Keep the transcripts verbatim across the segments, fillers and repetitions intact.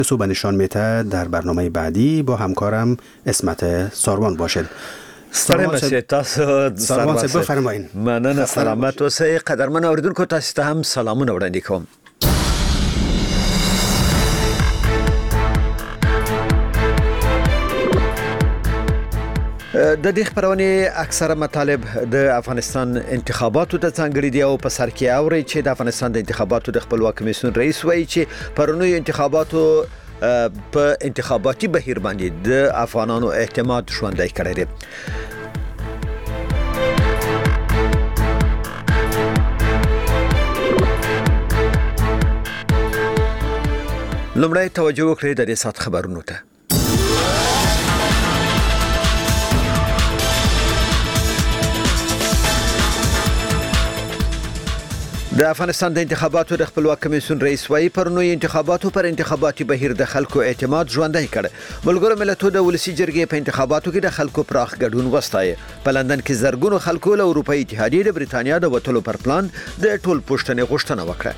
صبح نشان میده در برنامه بعدی با همکارم اسمت ساروان باشد. سلام تاسو ساروان صاحب بفرمایید. مننه سلامت اوسئ. قدرمن اوریدونکو تاسو ته هم سلامونه وړاندې کوم. د دې خبرونه اکثره مطالب د افغانستان انتخاباتو د څنګه دی او په سر کې اوري چې د افغانستان د انتخاباتو د خپلواک کمیسیون رئیس وایي چې پرونی انتخاباتو په انتخاباتي بهیر باندې د افغانانو اعتماد ژوندی کړی دی. لومړی توجه وکړئ د دې سات خبرونو ته. د افغانستان د انتخاباتو د خپلواک کمیسیون رئیس وايي پرونی انتخاباتو پر انتخاباتي بهیر د خلکو اعتماد ژوندی کړ. ملګرو ملتونو د ولسی جرګې په انتخاباتو کې د خلکو پراخ ګډون وستایي. په لندن کې زرګونو خلکو له اروپאי اتحادیې د بریتانیا د وټلو پر پلان د ټول پښتنې غوښتنه وکړه.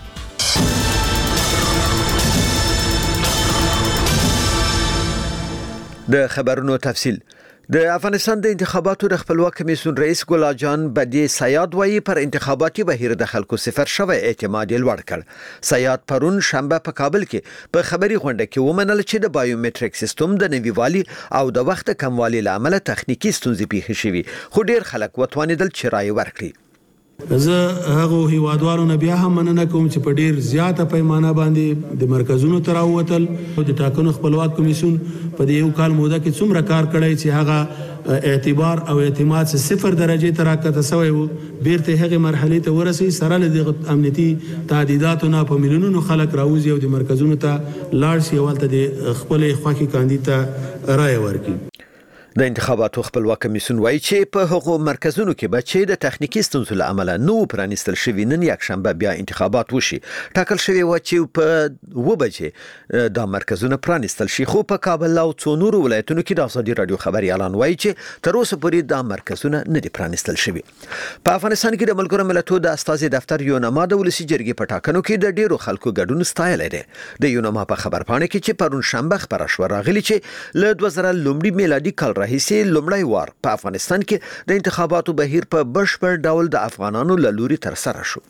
د خبرونو تفصیل. د افغانستان د انتخاباتو د خپلواک کمیسیون رئیس ګل جان بدی سیاد وایي پر انتخاباتي بهیر د خلکو صفر شوی اعتماد یې لوړ کړ. سیاد پرون شنبه په کابل کې په خبري غونډه کې ومنل چې د بایومټریک سیستم د نویوالي او د وخت کموالي لامل تخنیکی ستونزې پیښې شوې، خو ډیر خلک وتوانیدل چې رائے ورکړي. زه هغه هیوادوالو نه بیا هم مننه کوم چې په ډیر زیاته پیمانه باندې د مرکزونو تر اوتل او د ټاکنو خپلواک کمیسیون په یو کال موده کې څومره کار کړی چې هغه اعتبار او اعتماد سے صفر درجه تر راکته سوی وو. بیرته هغه مرحله ته ورسي سره له امنیتي تعدیداتو نه په ملیونونو خلک راوځي او د مرکزونو ته لاړ شي او ته د خپل خوخي کاندیدا رائے ورکړي. د انتخاباتو خپلواک کمیسیون وایي چې په هغو مرکزونو کې به چې د تخنیکی ستونزو له امله نو پرانیستل شوي نن یک شنبه بیا انتخابات وشي. ټاکل شوی و چې په و بجې دا مرکزونه پرانیستل شي، خو په کابل او څو نورو ولایتونو کې د ازادي رادیو خبري اعلان وایي چې تر اوسه پورې دا مرکزونه نه دي پرانیستل شوي. په افغانستان کې د ملګرو ملتونو د استازي دفتر یونما د ولسی جرګې په ټاکنو کې د ډیرو خلکو ګډون ستایل دی. د یونما په خبرپاڼه کې چې پرون شنبه خبره شو راغلي چې له دوه زره لومړي میلادي کال راهیسې لومړی وار په افغانستان کې د انتخاباتو بهیر په بشپړ ډول د افغانانو له لوري ترسره شو.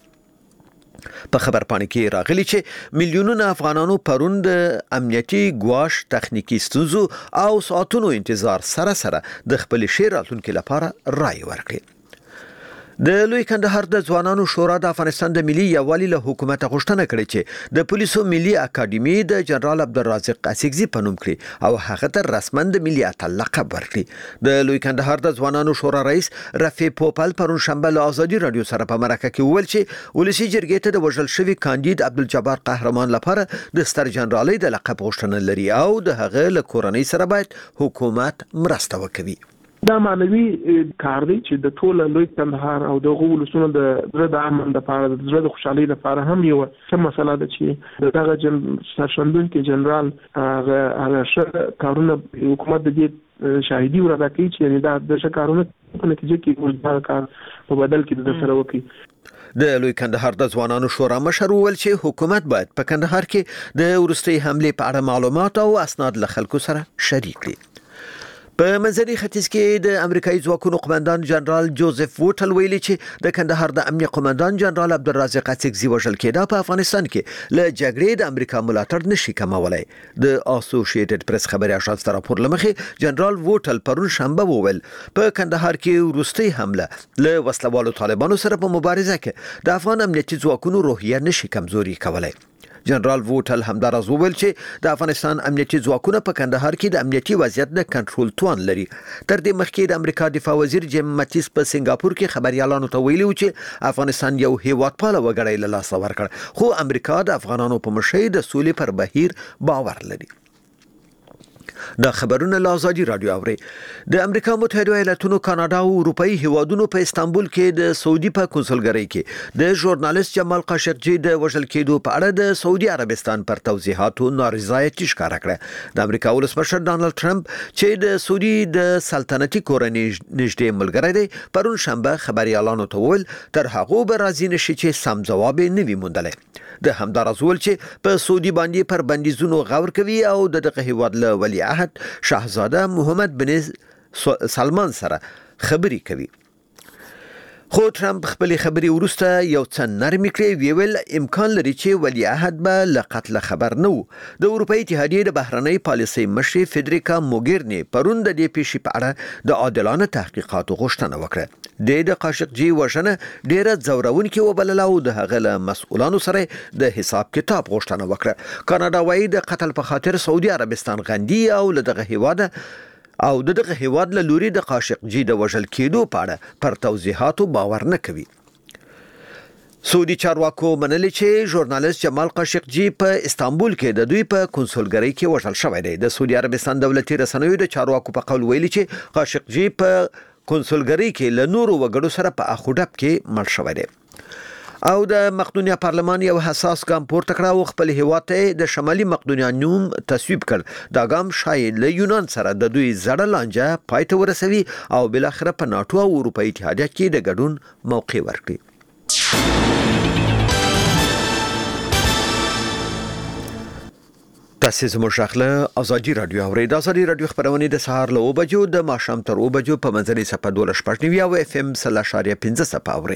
په خبرپاڼه کې راغلي چې میلیونونه افغانانو پرون د امنیتي ګواښ، تخنیکی ستونزو او ساعتونو انتظار سره سره د خپل شیر راتلونکو لپاره رائے ورکړي. د لوی کندهار د ځوانانو شورا د افغانستان د ملي یووالي له حکومت غوښتنه کړې چې د پولیسو ملي اکاډمي د جنرال عبدالرازق اسیګزي په نوم کړي او هغه ته رسماً د ملي اتل لقب ورکړي. د لوی کندهار د ځوانانو شورا رئیس رفیع پوپل پرون شنبه له ازادي رادیو سره په مرکه کې وویل چې ولسی جرګې ته د وژل شوي کاندید عبدالجبار قهرمان لپاره د ستر جنرالۍ د لقب غوښتنه لري او د هغه له کورنۍ سره باید حکومت مرسته وکړي. دا معنوي کار دی چې د ټول لوی کندهار او د غوولسونو د زړه د امن لپاره د زړه د خوشحالۍ لپاره هم یو څه مسله ده چې دغه جن سرشندونکو جنرال هغه هغه کارونه حکومت د دې شاهدي ورته کوي چې دا د شکارونو په نتیجه کې موږ کار په بدل کې د سره وکړي. د لوی کندهار د ځوانانو شورا مشر وویل چې حکومت باید په کندهار کې د ورستۍ حمله په اړه معلومات او اسناد له خلکو سره شریک کړي. په منځني ختیځ کې د امریکایي ځواکونو قومندان جنرال جوزف ووټل ویلي چې د کندهار د امنیه قومندان جنرال عبدالرازق اسیګزي وژل کېدا په افغانستان کې له جګړې د امریکا ملاتړ نشي کمولای. د اسوسییټډ پریس خبري اژانس ته راپور لمخې جنرال ووټل پرون شنبه وویل په کندهار کې وروستۍ حمله له وسلوالو طالبانو سره په مبارزه کې د افغان امنیتي ځواکونو روحیه نشي کمزوري کولای. جنرال ووټل همدارز وویل چې د افغانستان امنیتي ځواکونه په کندهار کې د امنیتي وضعیت د کنټرول توان لري. تر دې مخکې د امریکا دفاع وزیر جیم ماتیس په سنگاپور کې خبريالانو ته ویلي و چې افغانستان یو هیوادپاله وګړی له لاسه ورکړ، خو امریکا د افغانانو په مشرۍ د سولې پر بهیر باور لري. دا خبرونه له ازادي رادیو اوري. د امریکا متحده ایالاتونو، کاناډا او اروپאי هیوادونو په استانبول کې د سعودي په کنسولګرۍ کې د ژورنالیست جمال قاشقجي د وژل کېدو په اړه د سعودي عربستان پر توضیحاتو نارضایتي ښکاره کړه. د امریکا ولسمشر ډانلډ ټرمپ چې د سعودي د سلطنتي کورنۍ نږدې ملګری دی، پرون شنبه خبريالانو ته وویل تر هغه به راځي نشي چې سم ځواب نه وي موندلی. د همدارس ول چې په سعودي باندې پر بندیزونو غور کوي او د دغه هیواد له ولی عهد شاهزاده محمد بن سلمان سره خبري کوي. خو ټرمپ خپل خبري ورسته یو څه نرمي کړې، ویل امکان لري چې ولی عهد به له قتل خبر نه وو. د اروپאי اتحادیې د بهرنۍ پالیسۍ مشر فدریکا موګرني پرون د دې پیښې په اړه د عادلانه تحقیقاتو غوښتنه وکړه. د قاشقجي وژنه ډیره ځورونکې وبلله او د هغه له مسؤلانو سره د حساب کتاب غوښتنه وکړه. کاناډا وايي د قتل په خاطر سعودي عربستان غندي او له دغه هیواده او دغه هیواد له لوري د قاشقجي د وژل کېدو په اړه پر توضیحاتو باور نه کوي. سعودي چارواکو منلي چې ژورنالیست جمال قاشقجي په استانبول کې د دوی په کنسولګرۍ کې وژل شوی دی. د سعودي عربستان دولتي رسنیو د چارواکو په قول ویلي چې قاشقجي په کنسولګرۍ کې له نورو وګړو سره په اخوډب کې مړ شوی دی. او د مقدونیا پارلمان یو حساس ګام پورته کړ او خپل هیواد ته د شمالي مقدونیا نوم تصویب کړ. دا ګام شاید له یونان سره د دوی زړه لانجه پای ته ورسوي او بل اخر په ناتو او اروپאי اتحادیه کې د ګډون موقع ورکړي. تاسو زموږ شاخله ازادي رادیو اورئ. د ازادي رادیو خبرونه د سهار له وبجو د ماښام تر وبجو په منځنۍ صفه دولس پښتنوي او اف ام صلی شاریه پنځه صفه اورئ.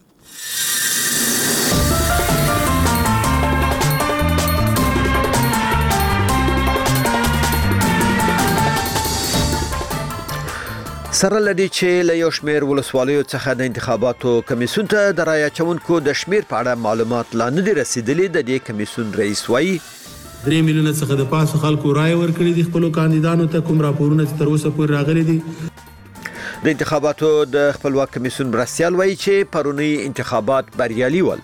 سره لدی چې له یو شمېر ولسوالیو څخه د انتخاباتو کمیسیون ته د رایه چونکو د شمېر په اړه معلومات لا نه دي رسیدلي. د دې کمیسیون رئیس وایي درې میلیونه څخه د پاسه خلکو رایه ورکړي دي خپل کاندیدانو ته. کوم راپورونه چې تر اوسه پورې راغلي دي د انتخاباتو د خپلواک کمیسیون مرستیال وایي چې پرونی انتخابات بریالي ول.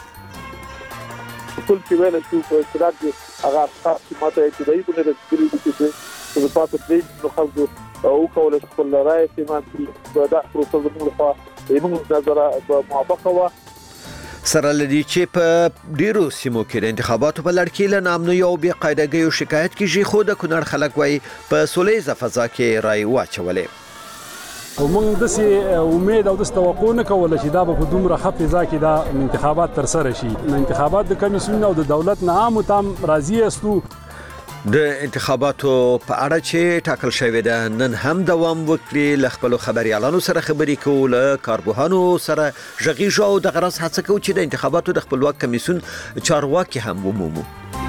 ټول چې ویل شو په اصطلاح کې هغه خاص ماته ابتدایي بونه رسېدلي دي چې په پاتې دې نو خلکو او کول خپل رائے سیماتي په دغه پروسه زموږ په موږ نظر موافقه و. سره لدی چې په ډیرو سیمو کې د انتخاباتو په لړ کې له نامنوي او بې قاعدګۍ شکایت کیږي، خو د کونړ خلک وایي په سولیزه فضا کې رائے واچولې. او موږ د سي امید او د توقع نه کوله چې دا په دومره ښه فضا کې دا انتخابات تر سره شي. انتخابات د کمیسیون او د دولت نه عام تام راضي استو. د انتخاباتو په اړه چې ټاکل شوی ده نن هم دوام وکړي. له خپلو خبريالانو سره خبرې کول، کارپوهانو سره غږیږو او د غرض هڅه کوي چې د انتخاباتو د خپلواک کمیسیون چارواکي هم ومومو.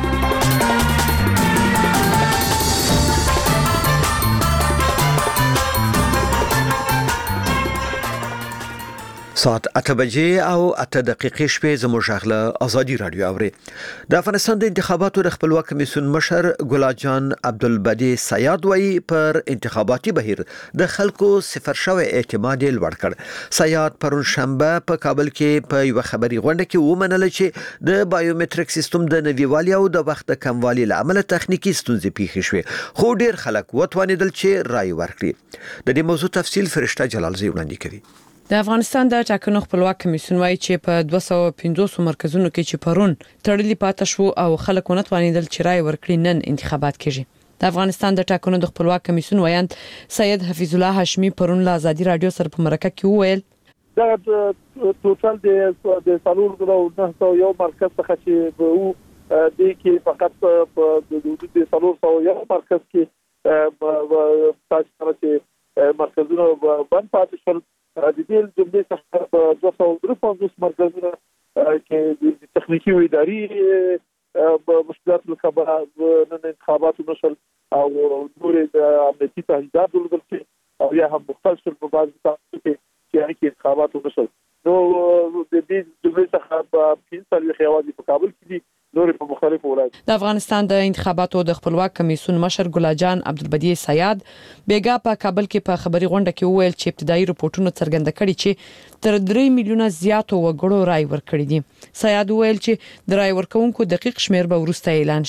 ساعت اته بجې او اته دقیقې شپې زموږ شاخله ازادي رادیو اوري. د افغانستان د انتخاباتو د خپلواک کمیسیون مشر ګلاد جان عبدالبدی سیاد وایي پر انتخاباتي بهیر د خلکو صفر شوی اعتماد لوړ کړ. سیاد پرون شنبه په کابل کې په یو خبري غونډه کې ومنل چې د بایومټریک سیستم د نویوالي او د وخت کموالي لامل تخنیکی ستونزې پیښې شوې، خو ډیر خلک وتوانیدل چې رائے ورکړي. د دې موضوع تفصیل فرشته جلالزی وړاندې کوي. د افغانستان د ټاکنو خپلواک کمیسیون وايي چې په دوه سوه پنځوس مرکزونو کې چې پرون تړلي پاتې شو او خلک ونه توانیدل چې رائے ورکړي نن انتخابات کیږي. د افغانستان د ټاکنو د خپلواک کمیسیون وایند سید حفیظ الله هاشمی پرون له ازادي رادیو سره په مرکه کې وویل دا ټوټال د د سالور د نه سو یو مرکز څخه چې وو د کې فقط په د سالور سو یو مرکز کې تاسو چې مرکزونه باندې پاتې شول. د دې جملې څخه په دوه سوه درې پنځوس مرکزونه کې د تخنیکی او اداري مشکلات لکه نن انتخاباتو نشل او نور د امنیتي تهدیدات ولګل شي او یا هم مختلف په بعض ځایونو کې چې انتخاباتو نشل. نو د دې جملې څخه په پنځه خیوادي په کابل کې دي، نور په مختلفو ولایتونو. د افغانستان د انتخاباتو د خپلواک کمیسیون مشر ګلاد جان عبدالبدی سیاد بیګا په کابل کې په خبري غونډه کې وویل چې ابتدایي رپورټونه څرګنده کړي چې تر درې میلیونه زیاتو وګړو رائے ورکړي دي. سیاد وویل چې د رائے ورکونکو دقیق شمیر به وروسته اعلان شي.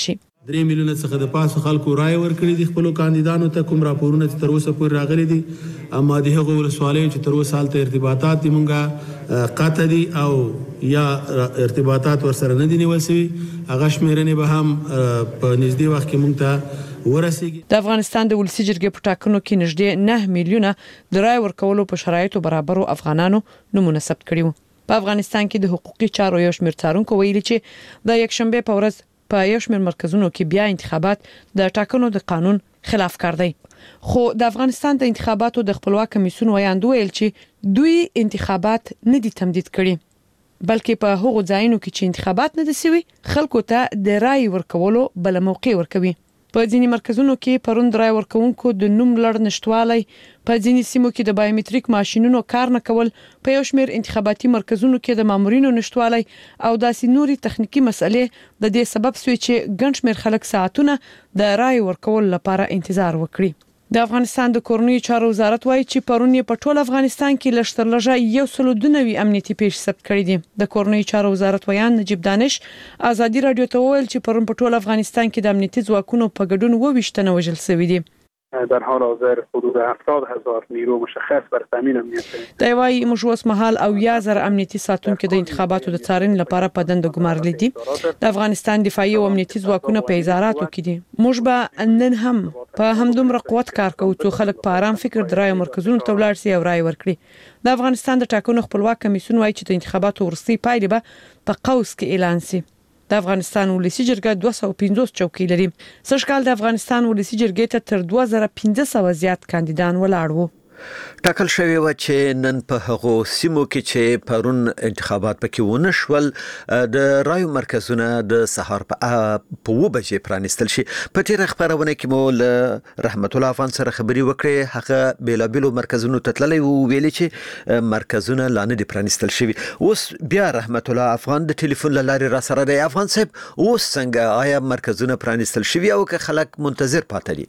درې میلیونه څخه د پاسه خلکو رای ورکړي دي خپل کاندیدانو ته، کوم راپورونه چې تر اوسه پورې راغلي دي، اما د هغو ولسوالیو چې تر اوسه هلته ارتباطات دي مونږه قطع دي او یا ارتباطات ورسره نه دي نیول سوي، هغه شمېرنې به هم په نږدې وخت کې مونږ ته ورسیږي. د افغانستان د ولسي جرګې په ټاکنو کې نږدې نه میلیونه د رای ورکولو په شرایطو برابرو افغانانو نومونه ثبت کړي وو. په افغانستان کې د حقوقي چارو یو شمېر څارونکو ویلي چې د یکشنبه په ورځ په یو شمېر مرکزونو کې بیا انتخابات د ټاکنو د قانون خلاف کار دی. خو د افغانستان د انتخاباتو د خپلواک کمیسیون ویاند ویل چې دوی انتخابات نه دي تمدید کړي، بلکې په هغو ځایونو کې چې انتخابات نه دي سوي خلکو ته د رای ورکولو بل موقع ورکوي. په ځینې مرکزونو کې پرون د رای ورکوونکو د نوم لړ نشټوالی، په ځینې سیمو کې د بایومټریک ماشینونو کار نه کول، په یو شمېر انتخاباتي مرکزونو کې د مامورینو نشټوالی او داسې نوري تخنیکی مسلې د دې سبب شوي چې ګڼ شمېر خلک ساعتونه د رای ورکول لپاره انتظار وکړي. د افغانستان د کورنیو چارو وزارت وایي چې پرون یې په ټول افغانستان کې لږ تر لږه یو سل دوه نوي امنیتي پیښې ثبت کړي دي. د کورنیو چارو وزارت ویان نجیب دانش ازادي رادیو ته وویل چې پرون په ټول افغانستان کې د امنیتي ځواکونو په ګډون اووه تنه وژل شوي دي. در حال حاضر حدود هفتاد هزار نیرو مشخص بر تامین امنیت دی وايي موږ اوس مهال او یا زر امنیتي ساتونکو د انتخاباتو د څارنې لپاره په دنده ګمارلي دي. د افغانستان دفاعي او امنیتي ځواکونه په ازاراتو کې دي. موږ به نن هم په همدومره قوت کار کوو چې خلک په آرام فکر د رای مرکزونو ته ولاړ شي او رای ورکړي. د افغانستان د ټاکنو خپلواک کمیسیون وایي چې د انتخاباتو وروستۍ پایلې به په قوس کې اعلان شي. د افغانستان ولسی جرګه دوه سوه پنځوس چوکۍ لري. سږ کال د افغانستان ولسی جرګې ته تر دوه زره پنځه سوه زیات کاندیدان ولاړ وو. ټاکل شوی و چې نن په هغو سیمو کې چې پرون انتخابات پکې ونه شول د رایو مرکزونه د سهار په اوه بجې پرانیستل شي. په تیر خبرونه کې مو له رحمت الله افغان سره خبري وکړې، هغه بیلابیلو مرکزونو ته تللی وو، ویلي چې مرکزونه لا نه دي پرانیستل شوي. اوس بیا رحمت الله افغان د ټلیفون له لارې را سره دی. افغان صاحب، اوس څنګه آیا مرکزونه پرانیستل شوي او که خلک منتظر پاتې دي؟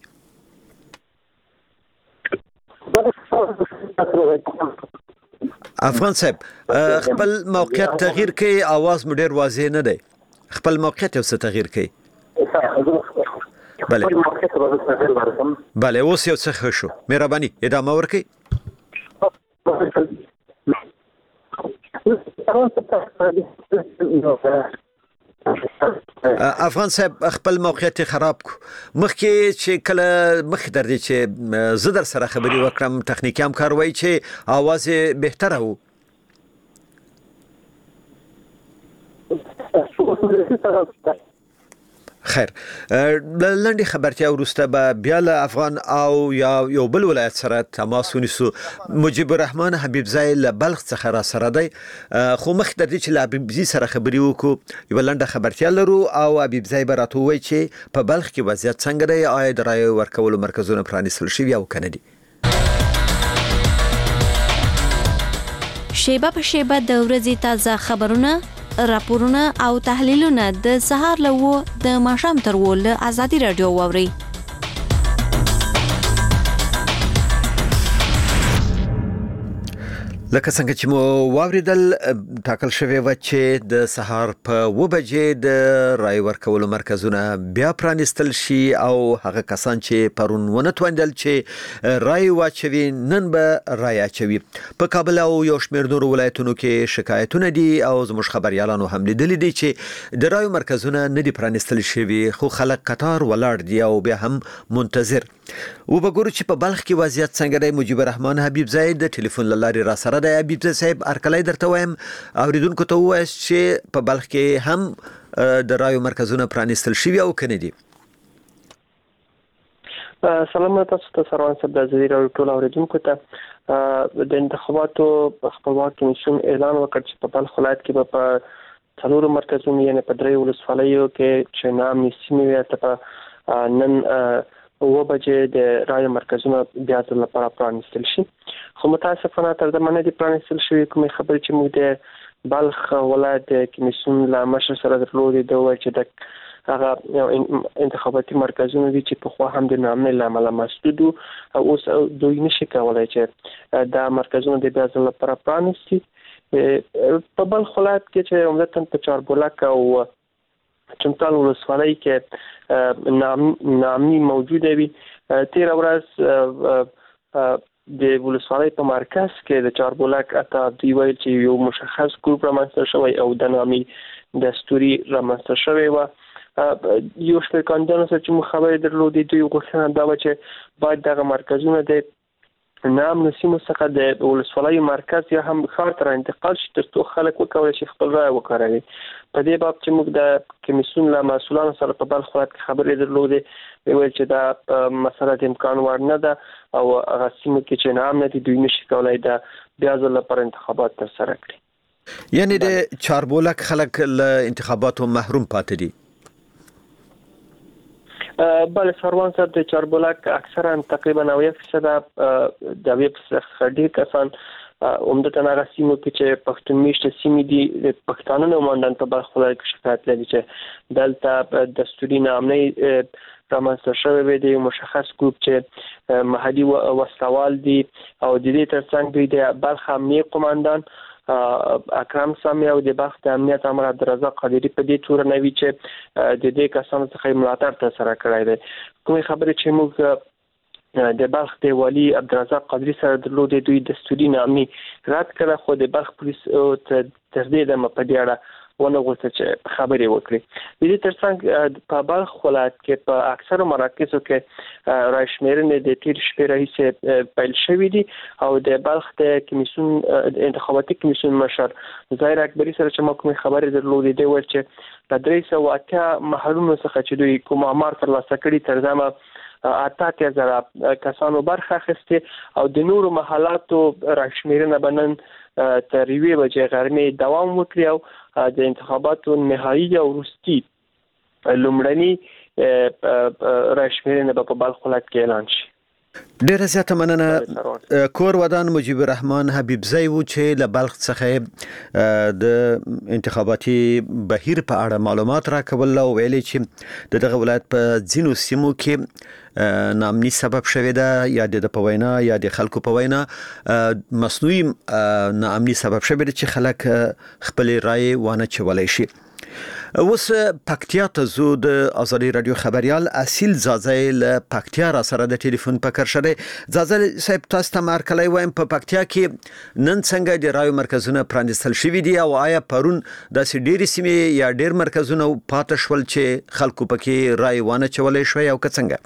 افغان صاحب، خپل موقعیت تغییر کوي، आवाज مو ډیر واضح نه دی. خپل موقعیت یو څه تغییر کوي. بله بله اوس یو څه ښه شو. مهرباني ادامه ورکړئ. افغان صاحب، خپل موقعیت خراب کو. مخکې چې کله مخکې در دي چې زه در سره خبري وکړم، تخنیکی همکار وایي چې आवाज بهتره وو. خیر، لنډي خبرتیا وروسته به بیا له افغان او یا یو بل ولایت سره تماس ونیسو. مجيب الرحمن حبیبزای له بلخ څخه را سره دی، خو مخ در دې چې له حبیبزي سره خبري وکړو، یو لنډه خبرتیا لرو او حبیبزای به راته ووایي چې په بلخ کې وضعیت څنګه دی، آیا د رایو ورکولو مرکزونه پرانیستل شوي او که نه دي. شیبه په شیبه د ورځې تازه خبرونه، راپورونه او تحلیلونه د سهار له وو د ماښام تر وو له ازادي رادیو واوري. لکه څنګه چې مو واوریدل، ټاکل شوی و چې د سهار په اوه بجې د رای ورکولو مرکزونه بیا پرانیستل شي او هغه کسان چې پرون ونه توانیدل چې رای واچوي نن به رای اچوي. په کابل او یو شمېر نورو ولایتونو کې شکایتونه دي او زموږ خبریالانو هم لیدلي دي چې د رایو مرکزونه نه دي پرانیستل شوي، خو خلک قطار ولاړ دي او بیا هم منتظر. و بګورو چې په بلخ کې وضعیت څنګه دی. مجيب الرحمن حبیبزای د ټلیفون له لارې را سره دی. حبیبزای صاحب، هرکلی درته وایم اوریدونکو ته ووایاست چې په بلخ کې هم د رایو مرکزونه پرانیستل شوي او که نه دي. سلام تاسو ته سروان صاحب، د ازادي راډیو ټول اوریدونکو ته. د انتخاباتو خپلواک کمیسیون اعلان وکړ چې په بلخ ولایت کې به په څلورو مرکزونو یعنې په درې ولسوالیو کې چې نامې سیمې وي ته په نن اوه بجې د رایو مرکزونه بیا ځل لپاره پرانیستل شي. خو متاسفانه تر دمه نه دي پرانیستل شوي. کومې خبرې چې موږ د بلخ ولایت د کمیسیون له مشر سره درلودې ده وایي چې د هغه یو انتخاباتي مرکزونه دي چې پخوا هم د نامې له امله مسدود وو او اوس دوی نشي کولی چې دا مرکزونه د بیا ځل لپاره پرانیستي. په بلخ ولایت کې چې عمدتاً په چاربولک او چمتال ولسوالۍ کې ناامني موجوده وي. تیر ورځ د ولسوالۍ په مرکز کې د چاربولک اته دی ویل چې یو مشخص ګروپ رامنځته شوی او د نامي دستوري رامنځته شوی و. یو شمېر کاندیدانو سره چې موږ خبرې درلودې دوی غوښتنه دا وه چې باید دغه مرکزونه د نامنو سیمو څخه د ولسوالۍ مرکز یا هم ښار ته انتقال شي تر څو خلک وکولی شي خپل رایه وکاروي. په دې باب چې موږ د کمیسیون له مسؤلانو سره په بلخ ولایت کې خبرې درلودې ویل چې دا مسله د امکان وړ نه ده او هغه سیمو کې چې نام نه دي دوی نشي کولی دا بیا ځل لپاره انتخابات ترسره کړي. یعنی د چاربولک خلک له انتخاباتو محروم پاتې دي. بله سروان صاحب د چاربولک اکثرا تقریبا نوي فیصد د ویب څخه ډیر کسان عمدتاً هغه سیمو کې چې پښتون میشته سیمې دي د پښتانه نمایندان په بلخ ولایت کې شکایت لري چې دلته دستوري نامنۍ رامنځته شوی وي د مشخص ګروپ چې محلي وسلوال دي او د دې ترڅنګ دوی د بلخ امنیه قماندان اکرم سامي او د بلخ د امنیت امر عبدالرزاق قادری په دې تور نوي چې د دې کسانو څخه ملاتړ ترسره کړی دی. کومې خبرې چې موږ د بلخ د والي عبدالرزاق قادری سره درلودې دوی دستوري نامنۍ رد کړه خو د بلخ پولیس تر دې دمه په دې اړه ونه غوښتل چې خبرې وکړي. د دې ترڅنګ په بلخ ولایت کې په اکثرو مراکزو کې رایشمېرنې د تیر شپې راهیسې پیل شوې دي او د بلخ د کمیسیون انتخاباتي کمیسیون مشر ظاهر اکبري سره چې ما کومې خبرې درلودې دی ویل چې له درې سوه اتیا محلونو څخه چې دوی کوم آمار ترلاسه کړي تر دمه اته اتیا زره کسانو برخه اخیستې او د نورو محلاتو رایشمېرنه به نن تر یوې بجې غرمې دوام وکړي او د انتخاباتو نهایي او وروستي لومړني رایشمېرنه به په بلخ ولایت کې اعلان شي. ډیره زیاته مننه. کور ودان مجيب الرحمن حبیبزی و چې له بلخ څخه د انتخاباتي بهیر په اړه معلومات راکول او ویلي چې دغه ولایت په ځینو سیمو کې نامني سبب شوی ده یا د په وینا یا د خلکو په وینا مصنوعي نامني سبب شوی ده چې خلک خپل رائے وانه چولای شي. اوس پکتیا ته زو د ازادي رادیو خبريال اصیل زازای له پکتیا را سره د ټلیفون پکر شری. زازای صاحب تاسو ته مرکلای وایم په پکتیا کې نن څنګه د رایو مرکزونه پرانیستل شوی دي او آیا پرون د ډېری سیمې یا ډېر مرکزونه پاتې شول چې خلکو پکې رای وانه چولای شوی او څنګه؟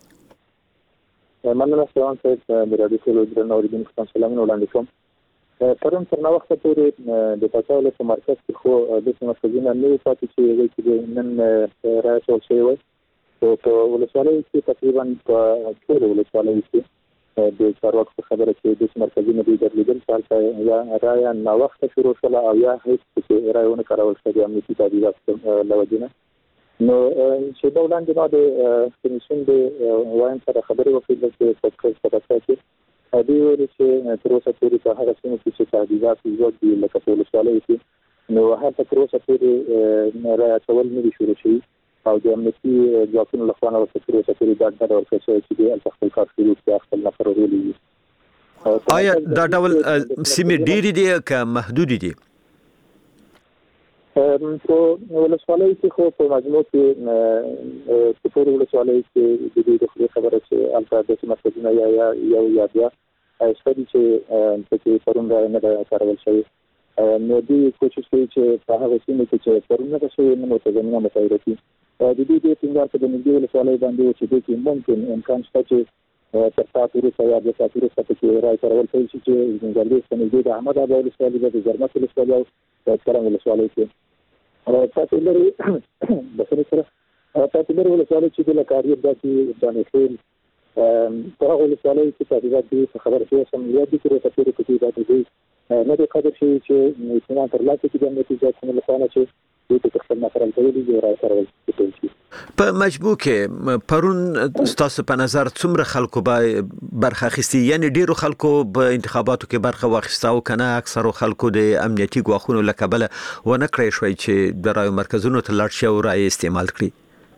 مننه سلام صاحب د رادیو کلو درنو اوریدونکو ته سلامونه وړاندې کوم. پرون تر نو وخت پورې د پکتیا ولایت مرکز کې خو د مرکزونه نه پاتې چې وایي چې نن راځو شوی وي او په ولسوالۍ کې تقریبا په ټول ولسوالۍ کې د چارواکو خبره چې د مرکزونه د درلودل چې یا رایا نو وخت شروع شول او یا هیڅ چې رایونه کارول شوی امنیتي تدابیر لوجنه نو چې دا وړاندې نو د کمیسیون د وایم سره خبرې وکړل چې په پکتیا کې دی ویل چې تر اوسه پورې په هغه سیمه کې چې تدابیرات وجود دي لکه په ولسوالۍ کې نو هغه تر اوسه پورې رایه کول نه دي شروع شوي او د امنیتي ځواکونو لخوا نه تر اوسه پورې دا ډاډ ورکړل شوی چې د خپل کار شروع کړي خپل نفر ورولي. آیا دا ډول سیمې ډېرې دي که محدودې دي؟ په ولسوالۍ کې خو په مجموع کې په ټول ولسوالۍ کې د دې د خبره چې البته د مرکزونه یا یا یو یا بیا استادي چې په پرون را نه کارول شوی نو دوی کوشش کوي چې په هغه سیمه کې چې پرون نه شوی نو متضمنه متایره کړي. د دې د ټینګار په دې ولسوالۍ باندې چې د ممکن امکان شته چې تر تاسو سره یا د تاسو سره کې راځي کارول کوي چې څنګه د سنجید احمد ابو ولسوالۍ د زرمت ولسوالۍ او څرنګه ولسوالۍ کې تاسو لري د سره تاسو لري ولسوالۍ چې د لکاري داسې باندې خپل په هغه ولسوالۍ کې تدابیر دي خبره شوه سم یا د کړو تاسو ته کې دا دي نه د قدر شي چې اسلام تر لاسه کې د نتیجې څخه لپاره چې د تخصص نفرل کوي د راي کارول کوي. په مجبور کې پرون تاسو په نظر څومره خلکو به برخه اخیستي یعنی ډیرو خلکو په انتخاباتو کې برخه واخیسته او کنه اکثرو خلکو د امنیتي ګواښونو لکبله ونه کړی شوی چې د رایو مرکزونو ته لاړ شي او رای استعمال کړي؟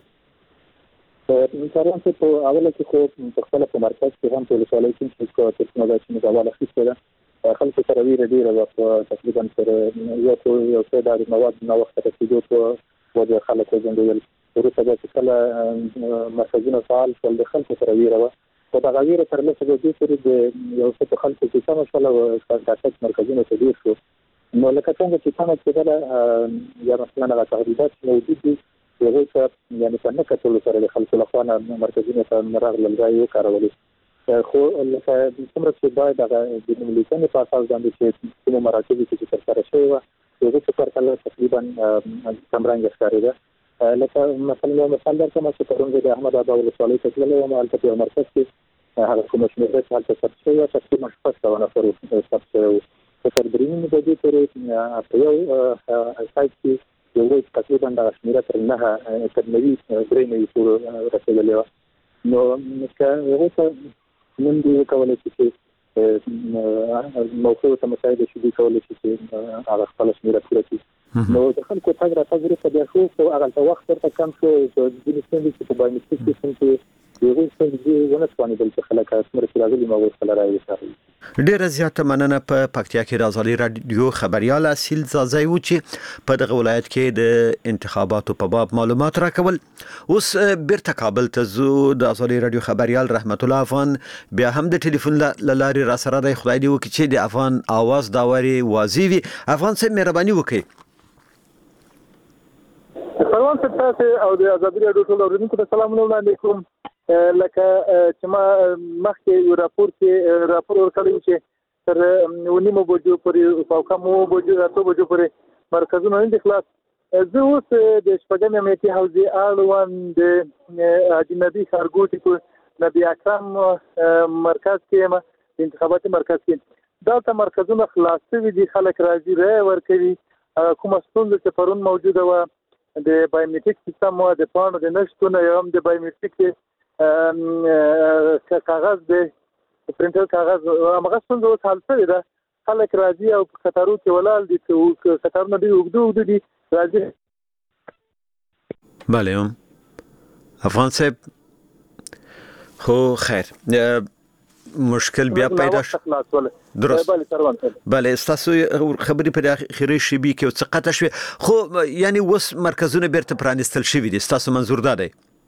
مثلا په اوله کې خو په خپل په مرکز کې هم په ولسوالۍ کې چې کومه ټکنالوژي چې مزاواله اخیسته ده خلکو سره ویره ډیره په تقریبا سره یو یو څه د مواد نو وخت ته کېدو په وجه خلک وځنډول. وروسته بیا چې کله مرکزونه فعال شول د خلکو سره ویره وه، خو دغه ویره تر لسو بجې پورې د یو څه خلکو چې سمه شوله او کاټک مرکزونه ته ډېر شو. نو لکه څنګه چې سمه کېدله یا مثلا هغه تهدیدات موجود دي هغوی ته یعنې په نه کتلو سره د خلکو لخوا نه مرکزونو ته نه راغلل، دا یې وکارولې. خو لکه څومره چې باید هغه د نوملیکنې په اساس باندې چې کومو مراکزو کې چې ترسره شوې وه هغوی څه پرتله تقریبا کمرنګه ښکارېده. لکه مثلا یو مثال درکړم چې پرون زه د احمدآباد ولسوالۍ ته تللی وم، هلته په یو مرکز کې هغه کومه شمېره چې هلته ثبت شوې وه تقریبا شپږ سوه نفر ثبت شوی وو. په تر درې نیمې بجې پورې په یو سایټ کې یو تقریبا دغه شمېره تر نهه تر نوي درې نوي پورې رسېدلې وه. نو که هغوی ته نن دوی وکولی شي چې موقعو ته مساعده شي، دوی کولی شي چې هغه خپله شمېره پوره کړي. نو د خلکو تګ راتګ وروسته بیا ښه خو هغلته وخت ورته کم شو. ځینې ستونزې چې په بایومټریک سیسټم کې هغوی ستونزې ونه توانېدل چې خلک څومره چې راغلي ما هغوی خپله رایې وکاروي. ډیره زیاته مننه. په پکتیا کې رازالي رادیو خبریال اصیل زازی و چې په دغه ولایت کې د انتخاباتو په باب معلومات راکول. اوس بیرته کابل ته ځو. د رازالي رادیو خبریال رحمت الله افغان بیا هم د ټلیفون له لارې را سره دی. خدای دې وکړي چې د افغان اواز دا وارې واضح وي. افغان صاحب مهرباني وکړئ. پروان صاحب تاسو او د ازادي راډیو ټول اوریدونکو ته سلامونه وړاندې کوم. لکه چې ما مخکې یو راپور کې راپور ورکړی چې تر نیمو بجو پورې په کمو بجو راتو بجو پورې مرکزونه نه دي خلاص. زه اوس د شپږمې امنیتي حوزې اړوند د حاجي نبي ښارګوټي په نبي اکرم مرکز کې یم، د انتخاباتي مرکز کې. دلته مرکزونه خلاص شوي دي، خلک راځي رایه ورکوي. کومه ستونزه چې پرون موجوده وه د بایومټریک سیستم وه، د پاڼو د نه شتون، یا هم د بایومټریک کاغذ د پرنټر کاغذ همغه ستونزه اوس حل شوې ده. خلک راځي او په قطارو کې ولاړ دي، قطارونه ډېر اوږده اوږده دي، راځي. بله هم افغان صاحب خو خیر مشکل بیا پیدا شو. درست. بله ستاسو خبرې په اخري شیبې کې څه قطع شوې، خو یعنی اوس مرکزونه بیرته پرانیستل شوي دي. ستاسو منظور دا دی؟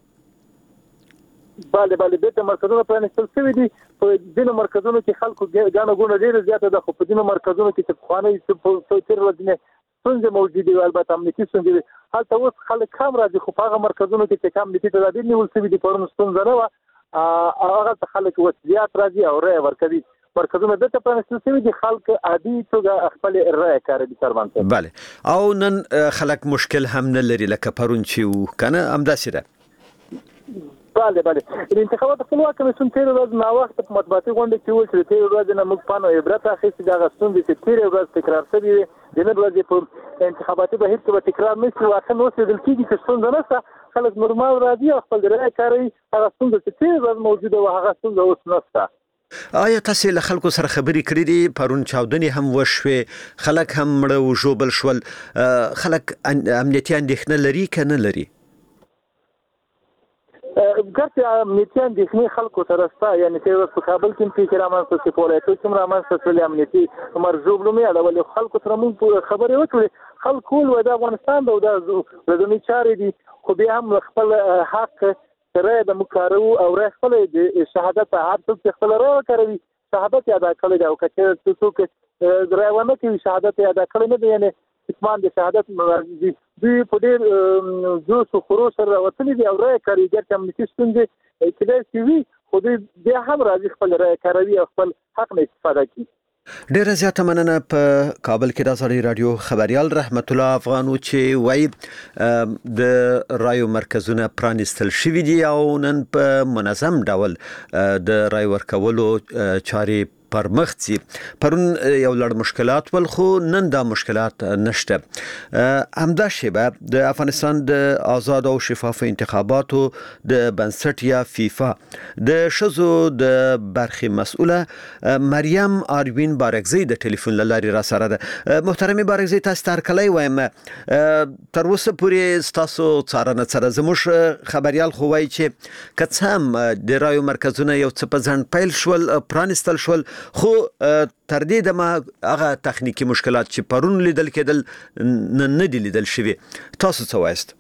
بله بله بیرته مرکزونه پرانیستل شوي دي. په ځینو مرکزونو کې خلکو ګڼه ګوڼه ډېره زیاته ده، خو په ځینو مرکزونو کې چې پخوانۍ تېر ورځې ستونزې موجودې وي، البته امنیتي ستونزې وي، هلته اوس خلک کم راځي. خو په هغه مرکزونو کې چې امنیتي تدابیر نیول شوي دي، پرون ستونزه نه وه، هغه خلک اوس زیات راځي او رایه ورکوي. مرکزونه دته پرانیستل شوي دي، خلک عادي توګه خپلې رایه کاروي. سرمان صاحب بله. او نن خلک مشکل هم نه لري لکه پرون چې و کنه، همداسې ده؟ بله بله. د انتخاباتو خپلواک کمیسیون تېره ورځ ناوخته په مطبوعاتي غونډه کې وویل چې د تېرې ورځې نه موږ پند او عبرت اخیستي. دغه ستونزې چې تېرې ورځ تکرار شوې وې د نن ورځې په انتخاباتي بهیر کې به تکرار نه شي. واقعا اوس لیدل کېږي چې ستونزه نشته، خلک نورمال راځي او خپل رایه کاروي. هغه ستونزه چې تېرې ورځ موجوده وه هغه ستونزه اوس نشته. آیا تاسو له خلکو سره خبرې کړې دي؟ پرون چاودنې هم وشوې، خلک هم مړه او ژوبل شول. خلک امنیتي اندېښنه لري که نه لري؟ ګرچې امنیتي اندېښنې خلکو سره شته، یعنې تېره ورځ په کابل کې هم پیښې رامنځته شوې، په ولایتو کې هم رامنځته شولې، امنیتي مرژوبلو مې یادولې. خلکو سره موږ خبرې وکړې، خلک وویل د افغانستان د ورځنۍ چارې دي، خو بیا هم خپل حق رایه د موږ کاروو او رایه خپله د شهادت هر څوک چې خپله رایه وکاروي شهادت یې ادا کړی دی، او که چېرې څوک رایه ونه کوي شهادت یې ادا کړی نه دی، یعنې اتمان د شهادت مرضي دوی په ډېر جوش و خروش سره راوتلي دي او رایه کاروي. ګرچې امنیتي ستونزې کېدای شي وي، خو دوی بیا هم راځي خپل رایه کاروي او خپل حق نه استفاده کوي. ډیره زیاته مننه. په کابل کې د ازادي رادیو خبریال رحمت الله افغان چې وایي د رایو مرکزونه پرانیستل شوي دي او نن په منظم ډول د رای ورکولو چارې پر مخ ځي. پرون یو لړ مشکلات ول، خو نن دا مشکلات نشته. همدا شیبه د افغانستان د آزاد او شفاف انتخاباتو د بنسټ یا فیفا د شزو د برخې مسؤله مریم آروین بارکزی د ټلیفون لارې را سره ده. محترمه بارکزی، تاسو تر کله وایم تر اوسه پورې تاسو څارنه سره زموږ خبريال خو وایي چې کڅم د رایو مرکزونه یو څه په ځان پیل شول، پرانستل شول، خو تر دې دمه هغه تخنیکی مشکلات چې پرون لیدل کېدل نه دي لیدل شوي. تاسو څه وایست؟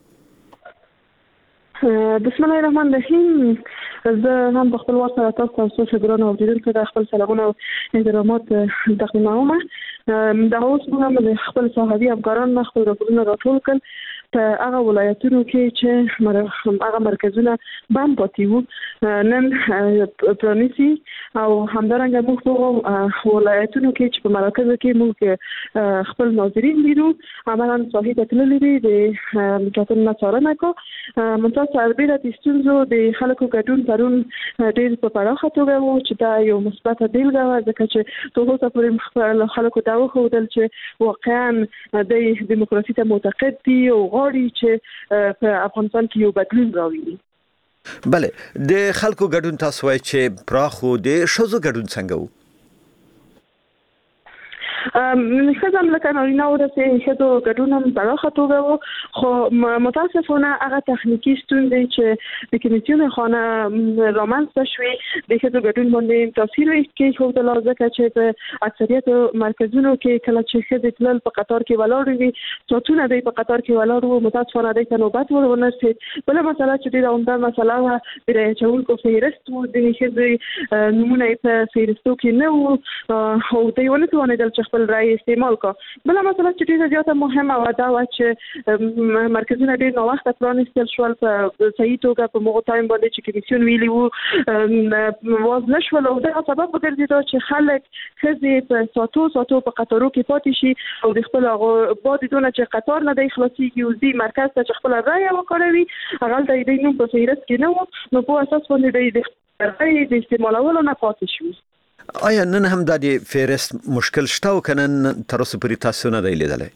بسم الله الرحمن الرحیم. زه هم په خپل وخت سره تاسو او څو ګران اوریدونکو ته خپل سلامونه او احترامات تقدیموم. دا اوس موږ خپل صحابي افغانان خپل راپورونه راټول کړل په هغه ولایتونو کې چې هغه مرکزونه بند پاتې وو نن پرانیسي او همدارنګه موږ په ولایتونو کې چې په مرکز کې موږ خپل ناظرین لیدو عملاً صحیح تللی دي د کتن څارنه کو منتها سربېره د ستونزو د خلکو ګډون پرون ډېر په پراخه توګه وو چې دا یو مثبت بیلګه وه ځکه چې تر اوسه پورې خپل خلکو ته وښودل چې واقعا د دیموکراسي ته معتقد دي او غواړي چې په افغانستان کې یو بدلون راوړي. بله د خلکو ګډون تاسو وایي چې پراخ و د ښځو ګډون څنګه و؟ ښځه هم لکه نارینه ورسې ښځو ګډون هم پراخه توګه وو خو متاسفانه هغه تخنیکي ستونزې چې د کمیسیون خانه رامنځته شوې د ښځو ګډون باندې تاثیر کېښودل ځکه چې په اکثریت مرکزونو کې کله چې ښځې تلل په قطار کې ولاړې وي ساعتونه دی په قطار کې ولاړ وو متاسفانه دی ته نوبت ور ونرسېد. بله مسله چې ډېره عمده مسله وه د رایې اچوونکو فهرست و ځینې ښځې نومونه یې په فهرستو کې نه وو او دوی ونه توانېدل چې خپل رای استعمال کا. بله مسله چې ډېره زیاته مهمه وه دا وه چې مرکزونه ډېر ناوخته پرانیستل شول په صحیح توګه په مغو ټایم باندې چې کمیسیون ویلي وو واز نه شول او دغه سبب وګرځېده چې خلک ښځې په ساعتو ساعتو په قطارو کې پاتې شي او د خپل هغه بعد دونه چې قطار نه دی خلاصېږي اوږدي مرکز ته چې خپله رایه وکاروي هغلته یې دی نوم په فهرست کې نه و نو په اساس باندې دی د رایې د استعمالولو نه پاتې شو. آیا نن هم د فهرست مشکل شته او کنه تر اوسه پورې تاسو نه دی لیدلی؟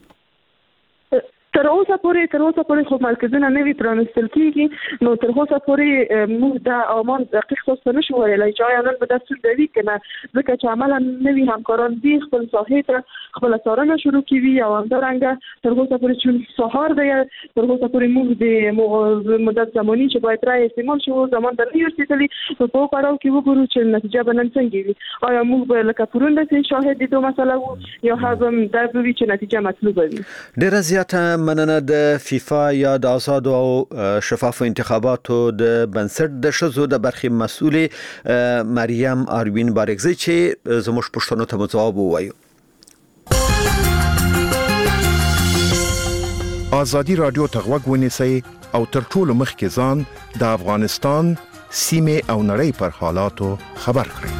تر اوسه پورې تر اوسه پورې خو مرکزونه نه وي پرانیستل کېږي نو تر اوسه پورې موږ دا امان دقیق تاسو نه شو ویلی چې آیا نن به دا ستونزه وي که نه ځکه چې عملا نوي همکاران دي خپل ساحې ته خپله څارنه شروع کوي او همدارنګه تر اوسه پورې چون سهار دی تر اوسه پورې موږ د مدت زماني چې باید رای استعمال شو زمان ته نه رسېدلي نو په پړاو کې وګورو چې نتیجه به نن څنګه وي. آیا موږ به لکه پرون داسې شاهد د دو مسله وو یا هم دا به وي چې نتیجه مطلوبه وي. ډېره زیاته مننه د فیفا یا د آزادو او شفافو انتخاباتو د بنسټ د ښځو د برخې مسؤلې مریم آروین بارګزی چې زموږ پوښتنو ته مو ځواب ووایو. آزادی رادیو ته غوږ ونیسئ او تر ټولو مخکې ځان د افغانستان سیمې او نړۍ پر حالاتو خبر کړئ.